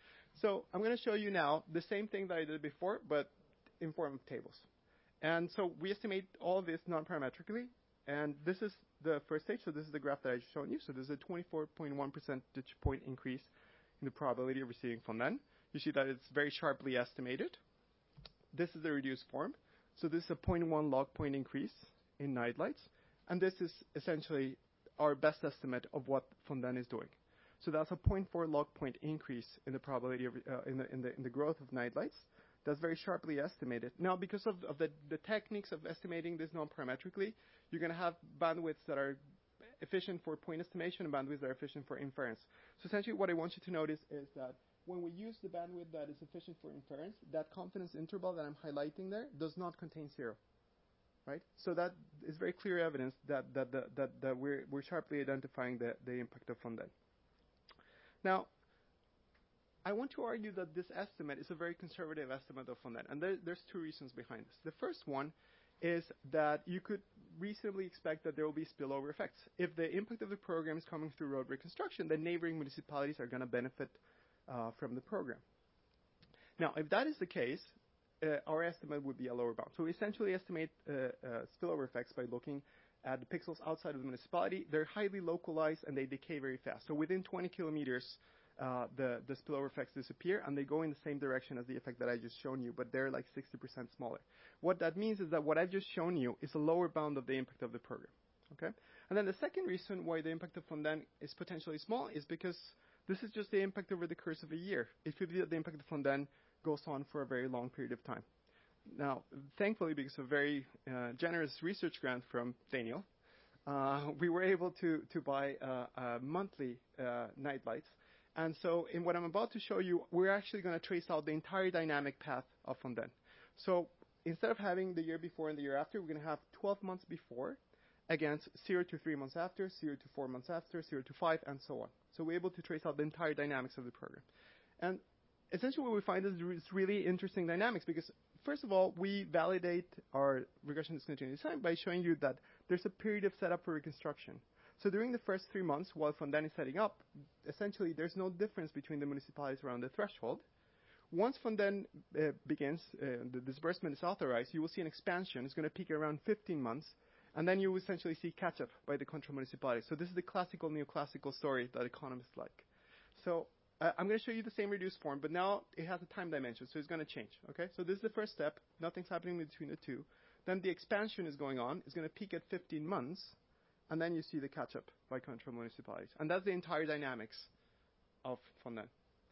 So I'm going to show you now the same thing that I did before, but in form of tables. And so we estimate all of this non-parametrically. And this is the first stage. So this is the graph that I've shown you. So there's a 24.1 percentage point increase in the probability of receiving Fondén. You see that it's very sharply estimated. This is the reduced form. So this is a 0.1 log point increase in night lights. And this is essentially our best estimate of what Fondén is doing. So that's a 0.4 log point increase in the probability of in the growth of night lights. That's very sharply estimated. Now, because of the techniques of estimating this non-parametrically, you're going to have bandwidths that are efficient for point estimation and bandwidths that are efficient for inference. So essentially what I want you to notice is that when we use the bandwidth that is efficient for inference, that confidence interval that I'm highlighting there does not contain 0. Right? So that is very clear evidence that we're sharply identifying the impact of Fondén. Now, I want to argue that this estimate is a very conservative estimate of Fondén, and there's two reasons behind this. The first one is that you could reasonably expect that there will be spillover effects. If the impact of the program is coming through road reconstruction, then neighboring municipalities are going to benefit from the program. Now, if that is the case, our estimate would be a lower bound. So we essentially estimate spillover effects by looking at the pixels outside of the municipality. They're highly localized and they decay very fast. So within 20 kilometers, the spillover effects disappear and they go in the same direction as the effect that I just shown you, but they're like 60% smaller. What that means is that what I've just shown you is a lower bound of the impact of the program. Okay? And then the second reason why the impact of Fondane is potentially small is because this is just the impact over the course of a year. It could be that the impact of Fondane goes on for a very long period of time. Now, thankfully, because of a very generous research grant from Daniel, we were able to buy monthly night lights. And so in what I'm about to show you, we're actually going to trace out the entire dynamic path of Fondane. So instead of having the year before and the year after, we're going to have 12 months before against 0 to 3 months after, 0 to 4 months after, 0 to 5, and so on. So we're able to trace out the entire dynamics of the program. And essentially what we find is really interesting dynamics because, first of all, we validate our regression discontinuity design by showing you that there's a period of setup for reconstruction. So during the first 3 months, while Fondane is setting up, essentially there's no difference between the municipalities around the threshold. Once Fondane begins, the disbursement is authorized, you will see an expansion. It's going to peak around 15 months. And then you will essentially see catch-up by the control municipalities. So this is the classical neoclassical story that economists like. So I'm going to show you the same reduced form, but now it has a time dimension, so it's going to change. Okay, so this is the first step. Nothing's happening between the two. Then the expansion is going on. It's going to peak at 15 months, and then you see the catch-up by control municipalities. And that's the entire dynamics of Fondane.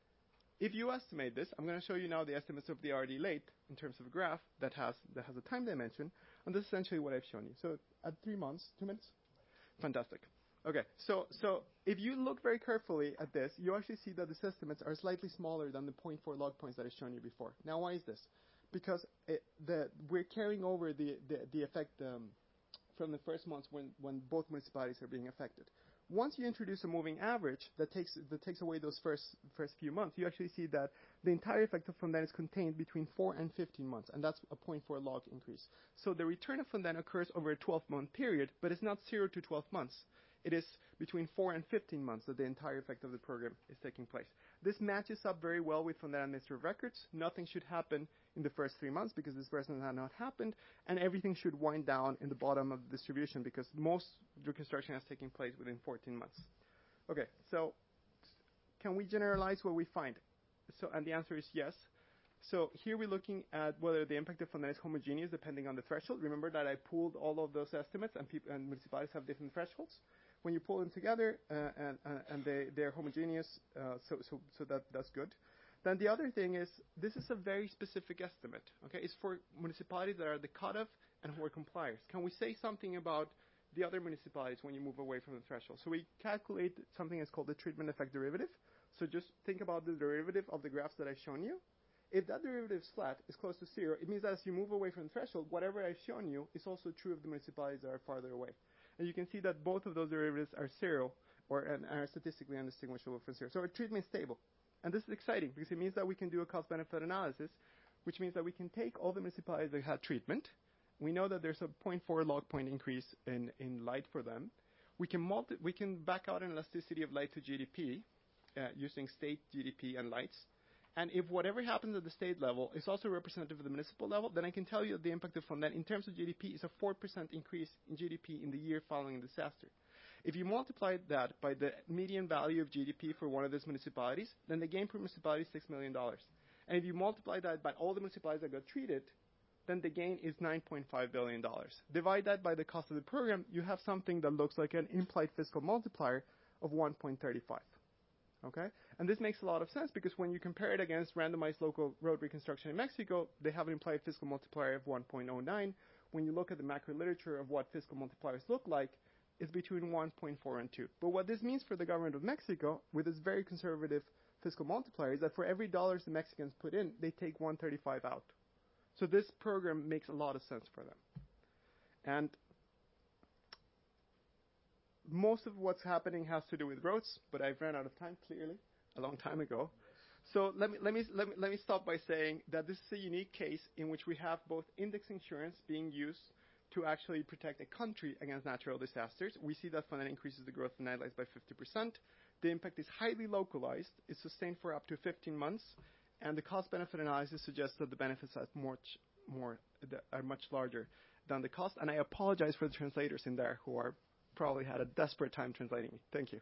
If you estimate this, I'm going to show you now the estimates of the RD late in terms of a graph that has a time dimension, and this is essentially what I've shown you. So at 3 months, 2 minutes? Fantastic. Okay, so if you look very carefully at this, you actually see that the estimates are slightly smaller than the 0.4 log points that I've shown you before. Now, why is this? Because we're carrying over the effect from the first months when both municipalities are being affected. Once you introduce a moving average that takes away those first few months, you actually see that the entire effect of Fondane is contained between 4 and 15 months, and that's a 0.4 log increase. So the return of Fondane occurs over a 12-month period, but it's not 0 to 12 months. It is between 4 and 15 months that the entire effect of the program is taking place. This matches up very well with Fondane Administrative Records. Nothing should happen in the first 3 months because disbursement had not happened, and everything should wind down in the bottom of the distribution because most reconstruction has taken place within 14 months. Okay, so can we generalize what we find? And the answer is yes. So here we're looking at whether the impact of Fondane is homogeneous depending on the threshold. Remember that I pooled all of those estimates, and municipalities have different thresholds. When you pull them together and they're homogeneous, so that's good. Then the other thing is this is a very specific estimate. Okay, it's for municipalities that are the cutoff and who are compliers. Can we say something about the other municipalities when you move away from the threshold? So we calculate something that's called the treatment effect derivative. So just think about the derivative of the graphs that I've shown you. If that derivative is flat, is close to 0, it means that as you move away from the threshold, whatever I've shown you is also true of the municipalities that are farther away. And you can see that both of those derivatives are 0 and are statistically undistinguishable from 0. So our treatment is stable. And this is exciting because it means that we can do a cost-benefit analysis, which means that we can take all the municipalities that had treatment. We know that there's a 0.4 log point increase in light for them. We can back out an elasticity of light to GDP using state GDP and lights. And if whatever happens at the state level is also representative of the municipal level, then I can tell you that the impact of Fondane in terms of GDP is a 4% increase in GDP in the year following the disaster. If you multiply that by the median value of GDP for one of these municipalities, then the gain per municipality is $6 million. And if you multiply that by all the municipalities that got treated, then the gain is $9.5 billion. Divide that by the cost of the program, you have something that looks like an implied fiscal multiplier of 1.35. Okay? And this makes a lot of sense because when you compare it against randomized local road reconstruction in Mexico, they have an implied fiscal multiplier of 1.09. When you look at the macro literature of what fiscal multipliers look like, it's between 1.4 and 2. But what this means for the government of Mexico, with this very conservative fiscal multiplier, is that for every dollar the Mexicans put in, they take 135 out. So this program makes a lot of sense for them. And most of what's happening has to do with roads, but I've run out of time, clearly, a long time ago. So let me stop by saying that this is a unique case in which we have both index insurance being used to actually protect a country against natural disasters. We see that Fondane increases the growth of nightlights by 50%. The impact is highly localized, is sustained for up to 15 months, and the cost-benefit analysis suggests that the benefits are much larger than the cost. And I apologize for the translators in there who are probably had a desperate time translating me. Thank you.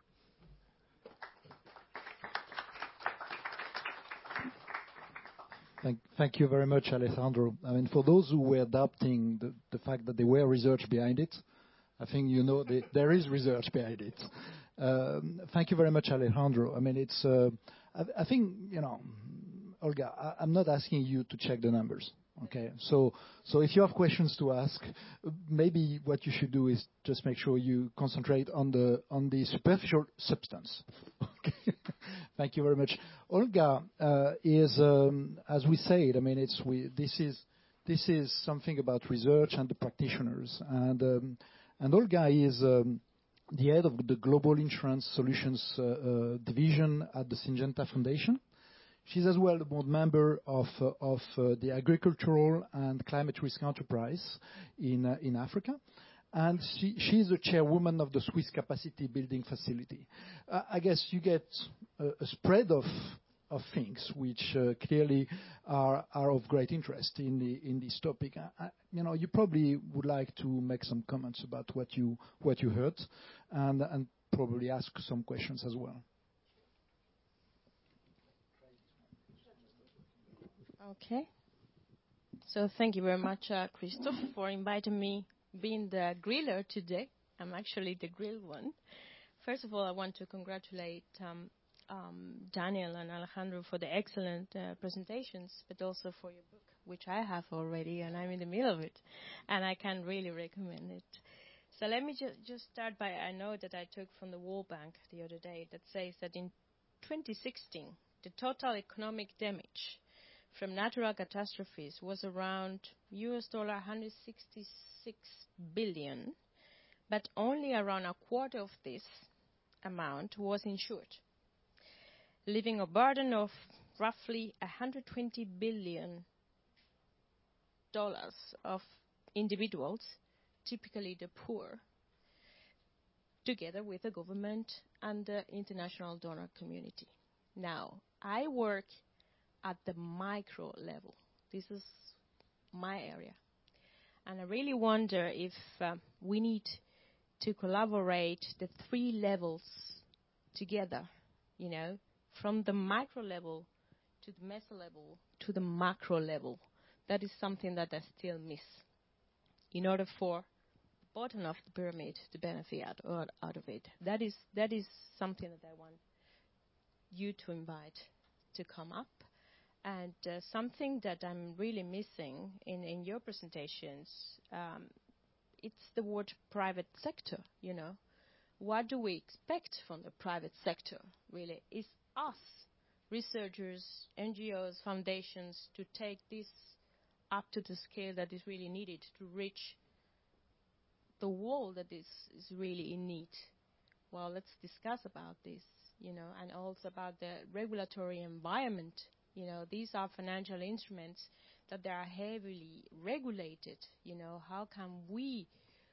Thank you very much, Alejandro. I mean, for those who were doubting the fact that there were research behind it, I think you know that there is research behind it. Thank you very much, Alejandro. I mean, it's. I think Olga. I'm not asking you to check the numbers. Okay, so if you have questions to ask, maybe what you should do is just make sure you concentrate on the superficial substance. Okay, thank you very much. Olga is, as we said, I mean, this is something about research and the practitioners, and Olga is the head of the Global Insurance Solutions division at the Syngenta Foundation. She's as well the board member of the Agricultural and Climate Risk Enterprise in Africa, and she's the chairwoman of the Swiss Capacity Building Facility. I guess you get a spread of things which clearly are of great interest in this topic. You probably would like to make some comments about what you heard, and probably ask some questions as well. Okay. So thank you very much, Christoph, for inviting me being the griller today. I'm actually the grilled one. First of all, I want to congratulate Daniel and Alejandro for the excellent presentations, but also for your book, which I have already, and I'm in the middle of it, and I can really recommend it. So let me just start by, I know that I took from the World Bank the other day that says that in 2016, the total economic damage from natural catastrophes was around $166 billion, but only around a quarter of this amount was insured, leaving a burden of roughly $120 billion of individuals, typically the poor, together with the government and the international donor community. Now, I work at the micro level. This is my area. And I really wonder if we need to collaborate the three levels together, from the micro level to the meso level to the macro level. That is something that I still miss in order for the bottom of the pyramid to benefit out of it. That is something that I want you to invite to come up. And something that I'm really missing in your presentations, it's the word private sector, What do we expect from the private sector, really? It's us, researchers, NGOs, foundations, to take this up to the scale that is really needed to reach the world that is really in need. Well, let's discuss about this, and also about the regulatory environment. These are financial instruments that they are heavily regulated. How can we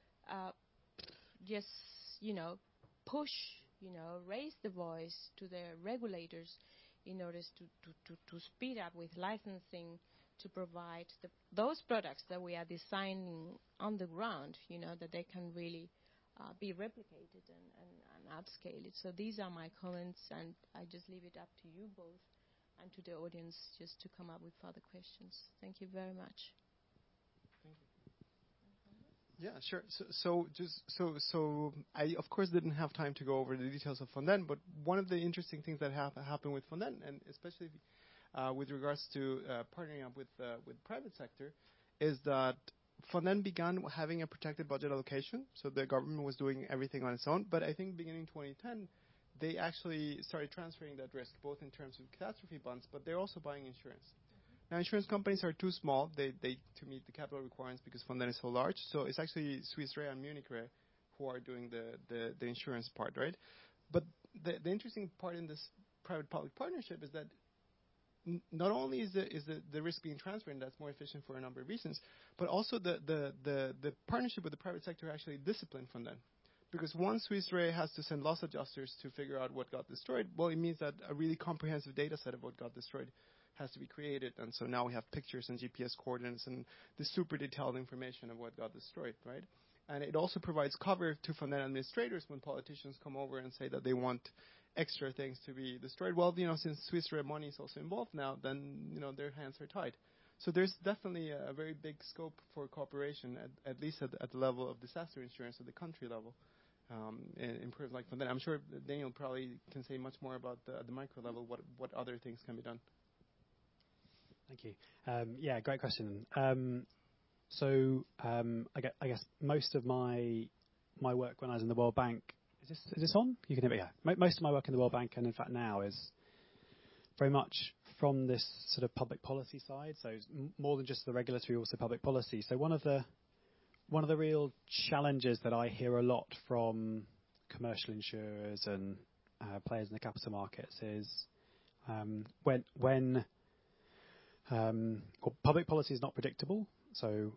just, push, raise the voice to the regulators in order to speed up with licensing to provide those products that we are designing on the ground, that they can really be replicated and upscale it. So these are my comments, and I just leave it up to you both and to the audience just to come up with further questions. Thank you very much. Thank you. Yeah, sure. So I of course didn't have time to go over the details of Fonden, but one of the interesting things that happened with Fonden, and especially with regards to partnering up with private sector, is that Fonden began having a protected budget allocation. So the government was doing everything on its own, but I think beginning 2010. They actually started transferring that risk, both in terms of catastrophe bonds, but they're also buying insurance. Now, insurance companies are too small to meet the capital requirements because Fonden is so large. So it's actually Swiss Re and Munich Re who are doing the insurance part, right? But the interesting part in this private-public partnership is that not only is the risk being transferred, and that's more efficient for a number of reasons, but also the partnership with the private sector actually disciplined Fonden. Because once Swiss Re has to send loss adjusters to figure out what got destroyed, well, it means that a really comprehensive data set of what got destroyed has to be created. And so now we have pictures and GPS coordinates and the super detailed information of what got destroyed, right? And it also provides cover to fund administrators when politicians come over and say that they want extra things to be destroyed. Well, since Swiss Re money is also involved now, then, their hands are tied. So there's definitely a very big scope for cooperation, at least at the level of disaster insurance at the country level. In programs like that. I'm sure Daniel probably can say much more about the micro level, what other things can be done. Thank you. Yeah, great question. I guess most of my work when I was in the World Bank, is this on? You can hear me, yeah. Most of my work in the World Bank, and in fact now, is very much from this sort of public policy side. So it's more than just the regulatory, also public policy. So one of the real challenges that I hear a lot from commercial insurers and players in the capital markets is when public policy is not predictable. So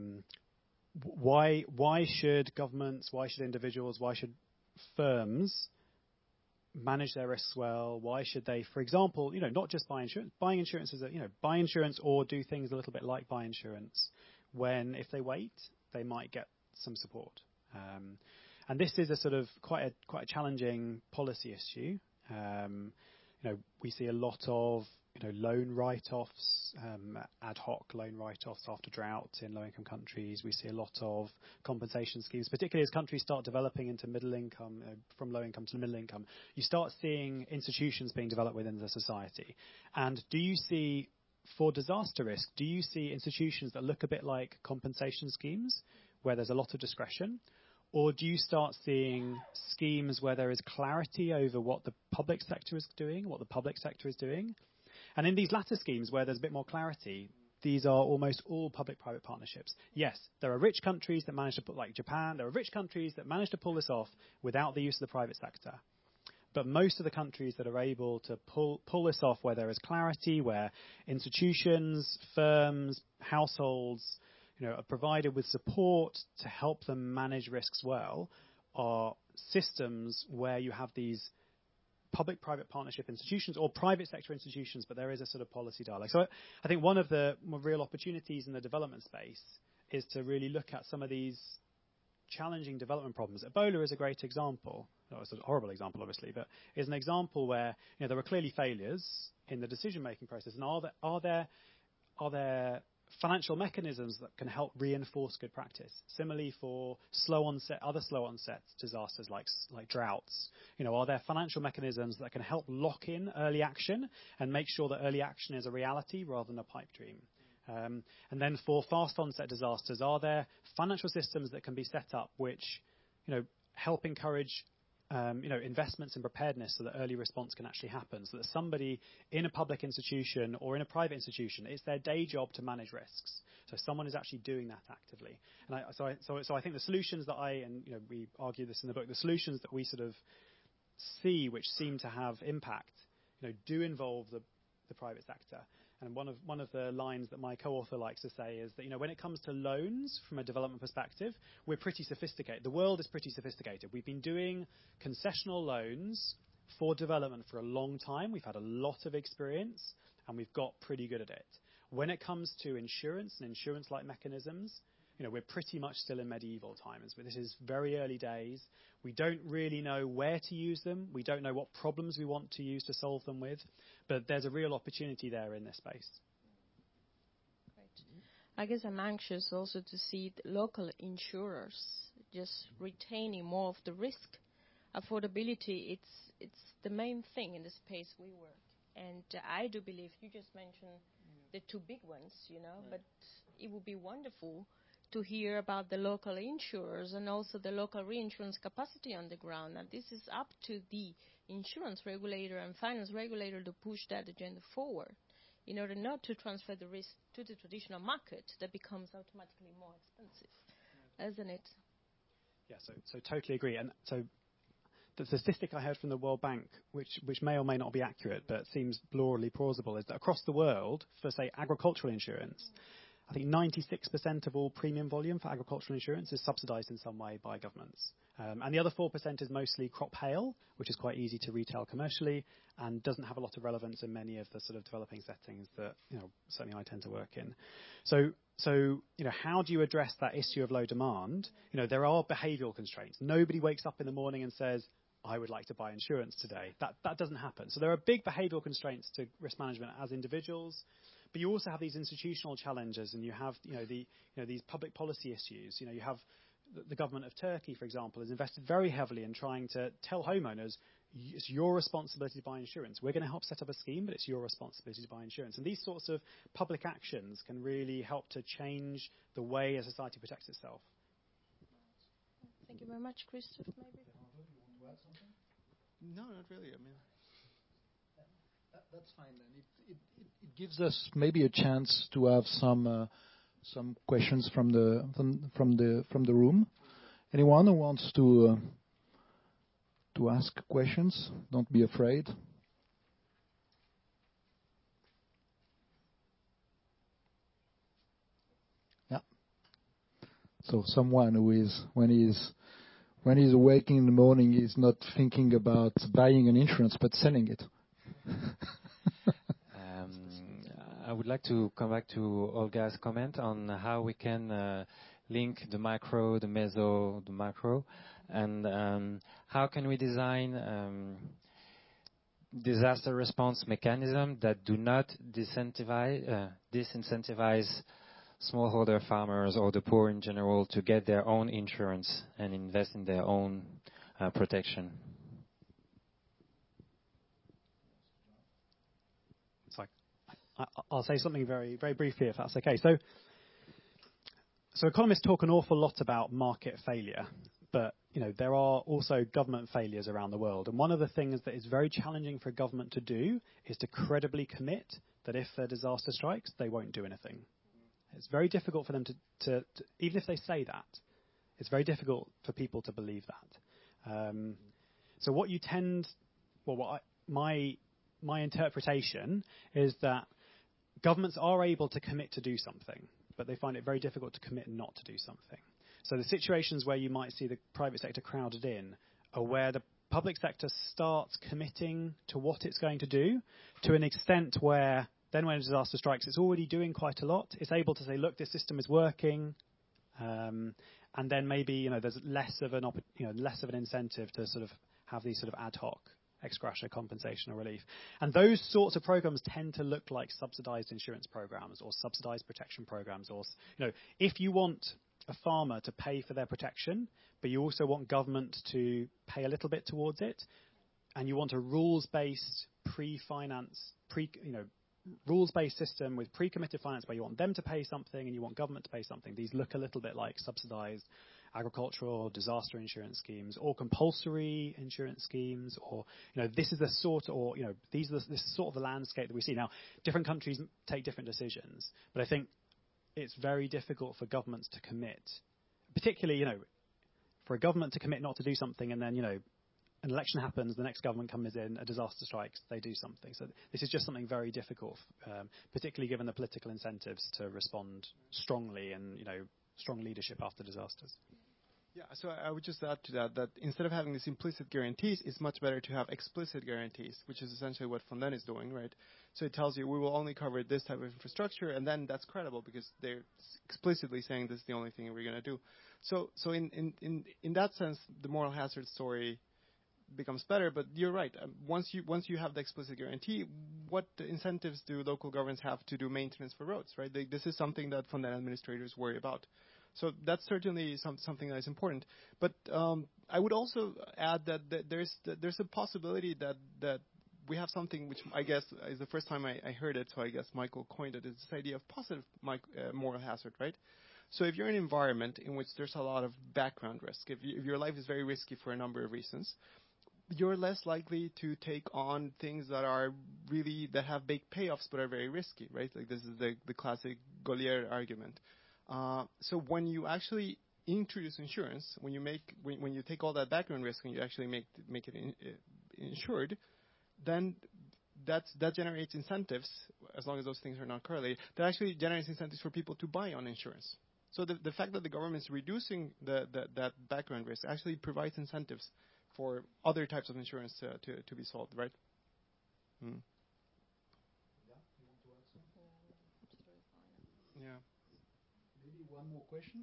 why should governments, why should individuals, why should firms manage their risks well? Why should they, for example, not just buy insurance? Buying insurance is buy insurance or do things a little bit like buy insurance. When if they wait, they might get some support. And this is a sort of quite a challenging policy issue. We see a lot of loan write-offs, ad hoc loan write-offs after drought in low-income countries. We see a lot of compensation schemes, particularly as countries start developing into middle income, from low income to middle income. You start seeing institutions being developed within the society. And do you see, for disaster risk, do you see institutions that look a bit like compensation schemes, where there's a lot of discretion? Or do you start seeing schemes where there is clarity over what the public sector is doing, what the public sector is doing? And in these latter schemes, where there's a bit more clarity, these are almost all public-private partnerships. Yes, there are rich countries that manage to put, like Japan, there are rich countries that manage to pull this off without the use of the private sector. But most of the countries that are able to pull this off, where there is clarity, where institutions, firms, households, are provided with support to help them manage risks well, are systems where you have these public-private partnership institutions or private sector institutions, but there is a sort of policy dialogue. So I think one of the real opportunities in the development space is to really look at some of these challenging development problems. Ebola is a great example. No, it's a horrible example, obviously, but is an example where there are clearly failures in the decision-making process. And are there financial mechanisms that can help reinforce good practice? Similarly, for other slow onset disasters like droughts, are there financial mechanisms that can help lock in early action and make sure that early action is a reality rather than a pipe dream? And then for fast onset disasters, are there financial systems that can be set up which, help encourage investments in preparedness so that early response can actually happen, so that somebody in a public institution or in a private institution, it's their day job to manage risks. So someone is actually doing that actively. And so I think the solutions that we argue this in the book, the solutions that we sort of see which seem to have impact, do involve the private sector. And one of the lines that my co-author likes to say is that, when it comes to loans from a development perspective, we're pretty sophisticated. The world is pretty sophisticated. We've been doing concessional loans for development for a long time. We've had a lot of experience, and we've got pretty good at it. When it comes to insurance and insurance-like mechanisms, we're pretty much still in medieval times. But this is very early days. We don't really know where to use them. We don't know what problems we want to use to solve them with. But there's a real opportunity there in this space. Great. I guess I'm anxious also to see the local insurers just retaining more of the risk. Affordability, it's the main thing in the space we work. And I do believe, you just mentioned the two big ones, but it would be wonderful to hear about the local insurers and also the local reinsurance capacity on the ground. And this is up to the insurance regulator and finance regulator to push that agenda forward in order not to transfer the risk to the traditional market that becomes automatically more expensive, isn't it? Yeah, so totally agree. And so the statistic I heard from the World Bank, which may or may not be accurate, but seems broadly plausible, is that across the world, for, say, agricultural insurance, I think 96% of all premium volume for agricultural insurance is subsidized in some way by governments. And the other 4% is mostly crop hail, which is quite easy to retail commercially and doesn't have a lot of relevance in many of the sort of developing settings that, certainly I tend to work in. So, how do you address that issue of low demand? There are behavioral constraints. Nobody wakes up in the morning and says, I would like to buy insurance today. That doesn't happen. So there are big behavioral constraints to risk management as individuals, but you also have these institutional challenges, and you have, these public policy issues. You have the government of Turkey, for example, has invested very heavily in trying to tell homeowners, it's your responsibility to buy insurance. We're going to help set up a scheme, but it's your responsibility to buy insurance. And these sorts of public actions can really help to change the way a society protects itself. Thank you very much, Christoph. Maybe. No, not really. I mean, that's fine then. It gives us maybe a chance to have some questions from the room. Anyone who wants to ask questions, don't be afraid. Yeah. So someone who is when he's awake in the morning, is not thinking about buying an insurance but selling it. I would like to come back to Olga's comment on how we can link the micro, the meso, the macro, and how can we design disaster response mechanism that do not disincentivize smallholder farmers or the poor in general to get their own insurance and invest in their own protection. I'll say something very, very briefly, if that's okay. So economists talk an awful lot about market failure, but there are also government failures around the world. And one of the things that is very challenging for a government to do is to credibly commit that if a disaster strikes, they won't do anything. It's very difficult for them to even if they say that, it's very difficult for people to believe that. So what you my interpretation is that governments are able to commit to do something, but they find it very difficult to commit not to do something. So the situations where you might see the private sector crowded in are where the public sector starts committing to what it's going to do to an extent where then when a disaster strikes, it's already doing quite a lot. It's able to say, look, this system is working. And then maybe, there's less of an incentive to sort of have these sort of ad hoc ex gratia compensation or relief. And those sorts of programs tend to look like subsidized insurance programs or subsidized protection programs. Or, if you want a farmer to pay for their protection, but you also want government to pay a little bit towards it, and you want a rules-based rules-based system with pre-committed finance where you want them to pay something and you want government to pay something. These look a little bit like subsidized agricultural disaster insurance schemes or compulsory insurance schemes, or this is the sort this is sort of the landscape that we see now. Different countries take different decisions, but I think it's very difficult for governments to commit, particularly for a government to commit not to do something and then an election happens, the next government comes in, a disaster strikes, they do something. So this is just something very difficult, particularly given the political incentives to respond strongly and, strong leadership after disasters. Yeah, so I would just add to that instead of having these implicit guarantees, it's much better to have explicit guarantees, which is essentially what Fonden is doing, right? So it tells you we will only cover this type of infrastructure, and then that's credible because they're explicitly saying this is the only thing we're going to do. So in that sense, the moral hazard story becomes better, but you're right. Once you have the explicit guarantee, what incentives do local governments have to do maintenance for roads, right? This is something that Fonden administrators worry about. So that's certainly something that is important. But I would also add that there's a possibility that we have something which I guess is the first time I heard it, so I guess Michael coined it. It's this idea of positive moral hazard, right? So if you're in an environment in which there's a lot of background risk, if your life is very risky for a number of reasons, you're less likely to take on things that have big payoffs but are very risky, right? Like this is the classic Goliath argument. So when you actually introduce insurance, when you take all that background risk and you actually make it insured, then that generates incentives, as long as those things are not correlated, that actually generates incentives for people to buy on insurance. So the fact that the government is reducing that background risk actually provides incentives for other types of insurance to be sold, right? Mm. Yeah. Maybe one more question.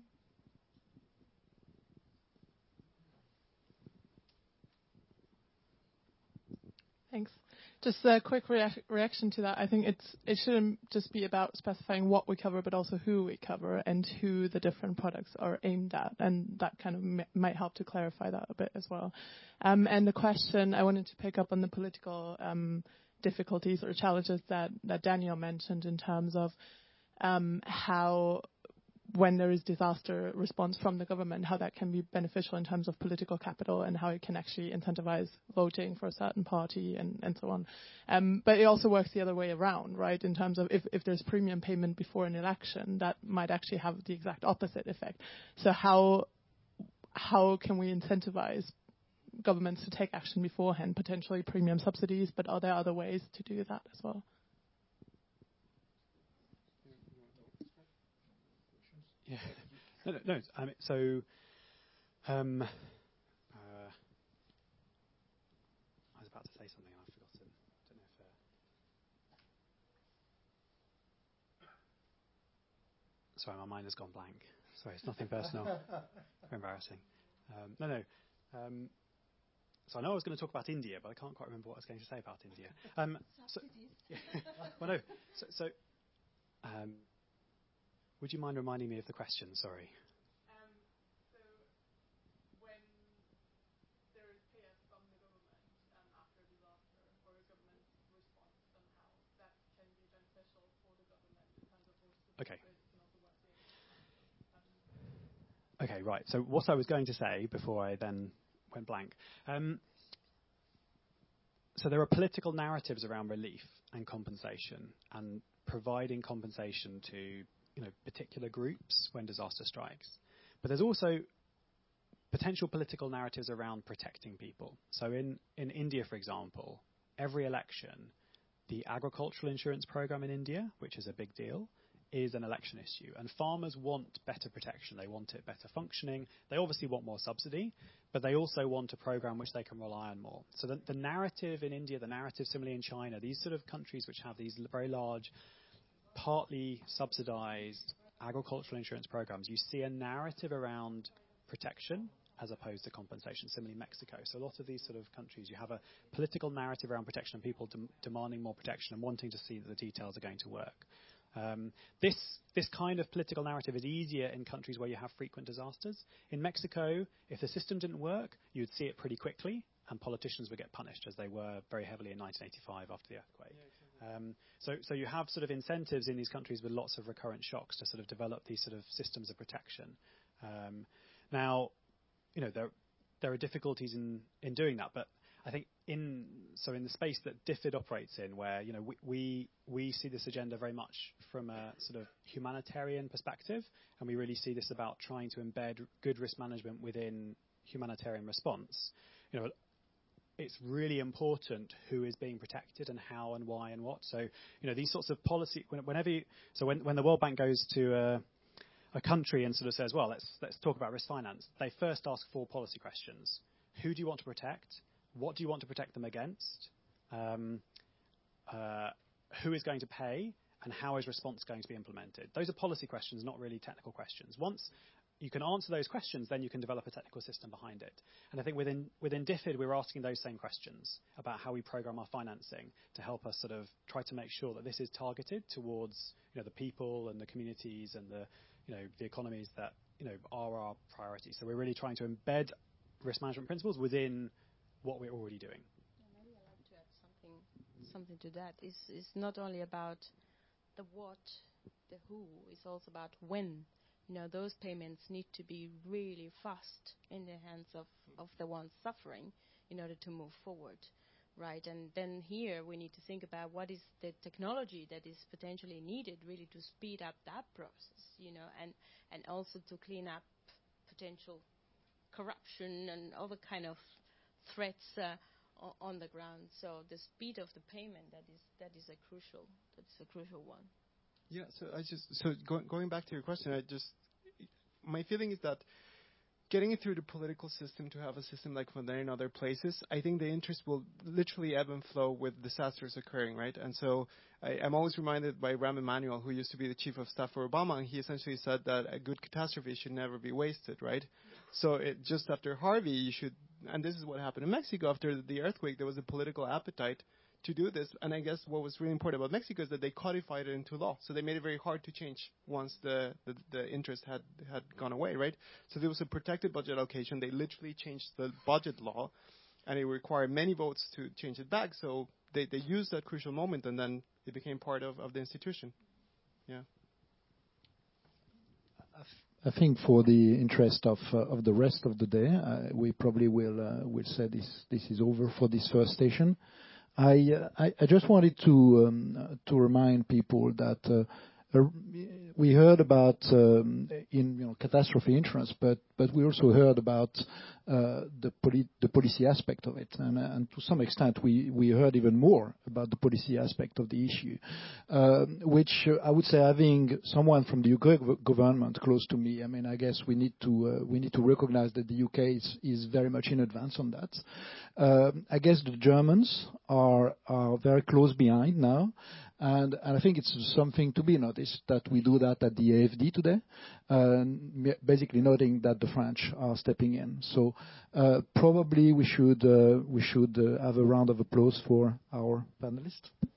Thanks. Just a quick reaction to that. I think it shouldn't just be about specifying what we cover, but also who we cover and who the different products are aimed at, and that kind of might help to clarify that a bit as well. And the question, I wanted to pick up on the political difficulties or challenges that Daniel mentioned in terms of how, when there is disaster response from the government, how that can be beneficial in terms of political capital and how it can actually incentivize voting for a certain party and so on. But it also works the other way around, right? In terms of if there's premium payment before an election, that might actually have the exact opposite effect. So how can we incentivize governments to take action beforehand, potentially premium subsidies, but are there other ways to do that as well? Yeah. No. I mean, so, I was about to say something and I've forgotten. Don't know if. Sorry, my mind has gone blank. Sorry, it's nothing personal. Very embarrassing. No. So I know I was going to talk about India, but I can't quite remember what I was going to say about India. Well, no. So. Would you mind reminding me of the question? Sorry. So when there is chaos from the government after a disaster or a government response, somehow that can be beneficial for the government in terms of more Okay. and also working. Okay, right. So what I was going to say before I then went blank. So there are political narratives around relief and compensation and providing compensation to particular groups when disaster strikes. But there's also potential political narratives around protecting people. So in India, for example, every election, the agricultural insurance program in India, which is a big deal, is an election issue. And farmers want better protection. They want it better functioning. They obviously want more subsidy, but they also want a program which they can rely on more. So the narrative in India, the narrative similarly in China, these sort of countries which have these very large partly subsidized agricultural insurance programs, you see a narrative around protection as opposed to compensation. Similarly, Mexico. So a lot of these sort of countries, you have a political narrative around protection and people demanding more protection and wanting to see that the details are going to work. This kind of political narrative is easier in countries where you have frequent disasters. In Mexico, if the system didn't work, you would see it pretty quickly, and politicians would get punished, as they were very heavily in 1985 after the earthquake. So you have sort of incentives in these countries with lots of recurrent shocks to sort of develop these sort of systems of protection. Now, there are difficulties in doing that, but I think in the space that DFID operates in, where we see this agenda very much from a sort of humanitarian perspective, and we really see this about trying to embed good risk management within humanitarian response. It's really important who is being protected and how and why and what. So, these sorts of policy, when the World Bank goes to a country and sort of says, well, let's talk about risk finance, they first ask 4 policy questions. Who do you want to protect? What do you want to protect them against? Who is going to pay? And how is response going to be implemented? Those are policy questions, not really technical questions. Once you can answer those questions, then you can develop a technical system behind it. And I think within DFID, we're asking those same questions about how we program our financing to help us sort of try to make sure that this is targeted towards the people and the communities and the economies that are our priorities. So we're really trying to embed risk management principles within what we're already doing. Yeah, maybe I'd like to add something to that. It's not only about the what, the who. It's also about when. Those payments need to be really fast in the hands of the ones suffering in order to move forward, right? And then here we need to think about what is the technology that is potentially needed really to speed up that process, and also to clean up potential corruption and other kind of threats on the ground. So the speed of the payment that is a crucial one. Yeah. So going back to your question, my feeling is that getting it through the political system to have a system like Fontaine in other places, I think the interest will literally ebb and flow with disasters occurring, right? And so I'm always reminded by Rahm Emanuel, who used to be the chief of staff for Obama, and he essentially said that a good catastrophe should never be wasted, right? So just after Harvey, you should, and this is what happened in Mexico after the earthquake, there was a political appetite to do this. And I guess what was really important about Mexico is that they codified it into law. So they made it very hard to change once the interest had gone away, right? So there was a protected budget allocation. They literally changed the budget law, and it required many votes to change it back. So they used that crucial moment, and then it became part of the institution. Yeah. I think for the interest of the rest of the day, we probably will say this is over for this first station. I just wanted to remind people that we heard about catastrophe insurance, but we also heard about the policy aspect of it, and to some extent we heard even more about the policy aspect of the issue, which I would say, having someone from the UK government close to me, I mean, I guess we need to recognize that the UK is very much in advance on that. I guess the Germans are very close behind now. And I think it's something to be noticed that we do that at the AFD today, basically noting that the French are stepping in. So probably we should have a round of applause for our panelists.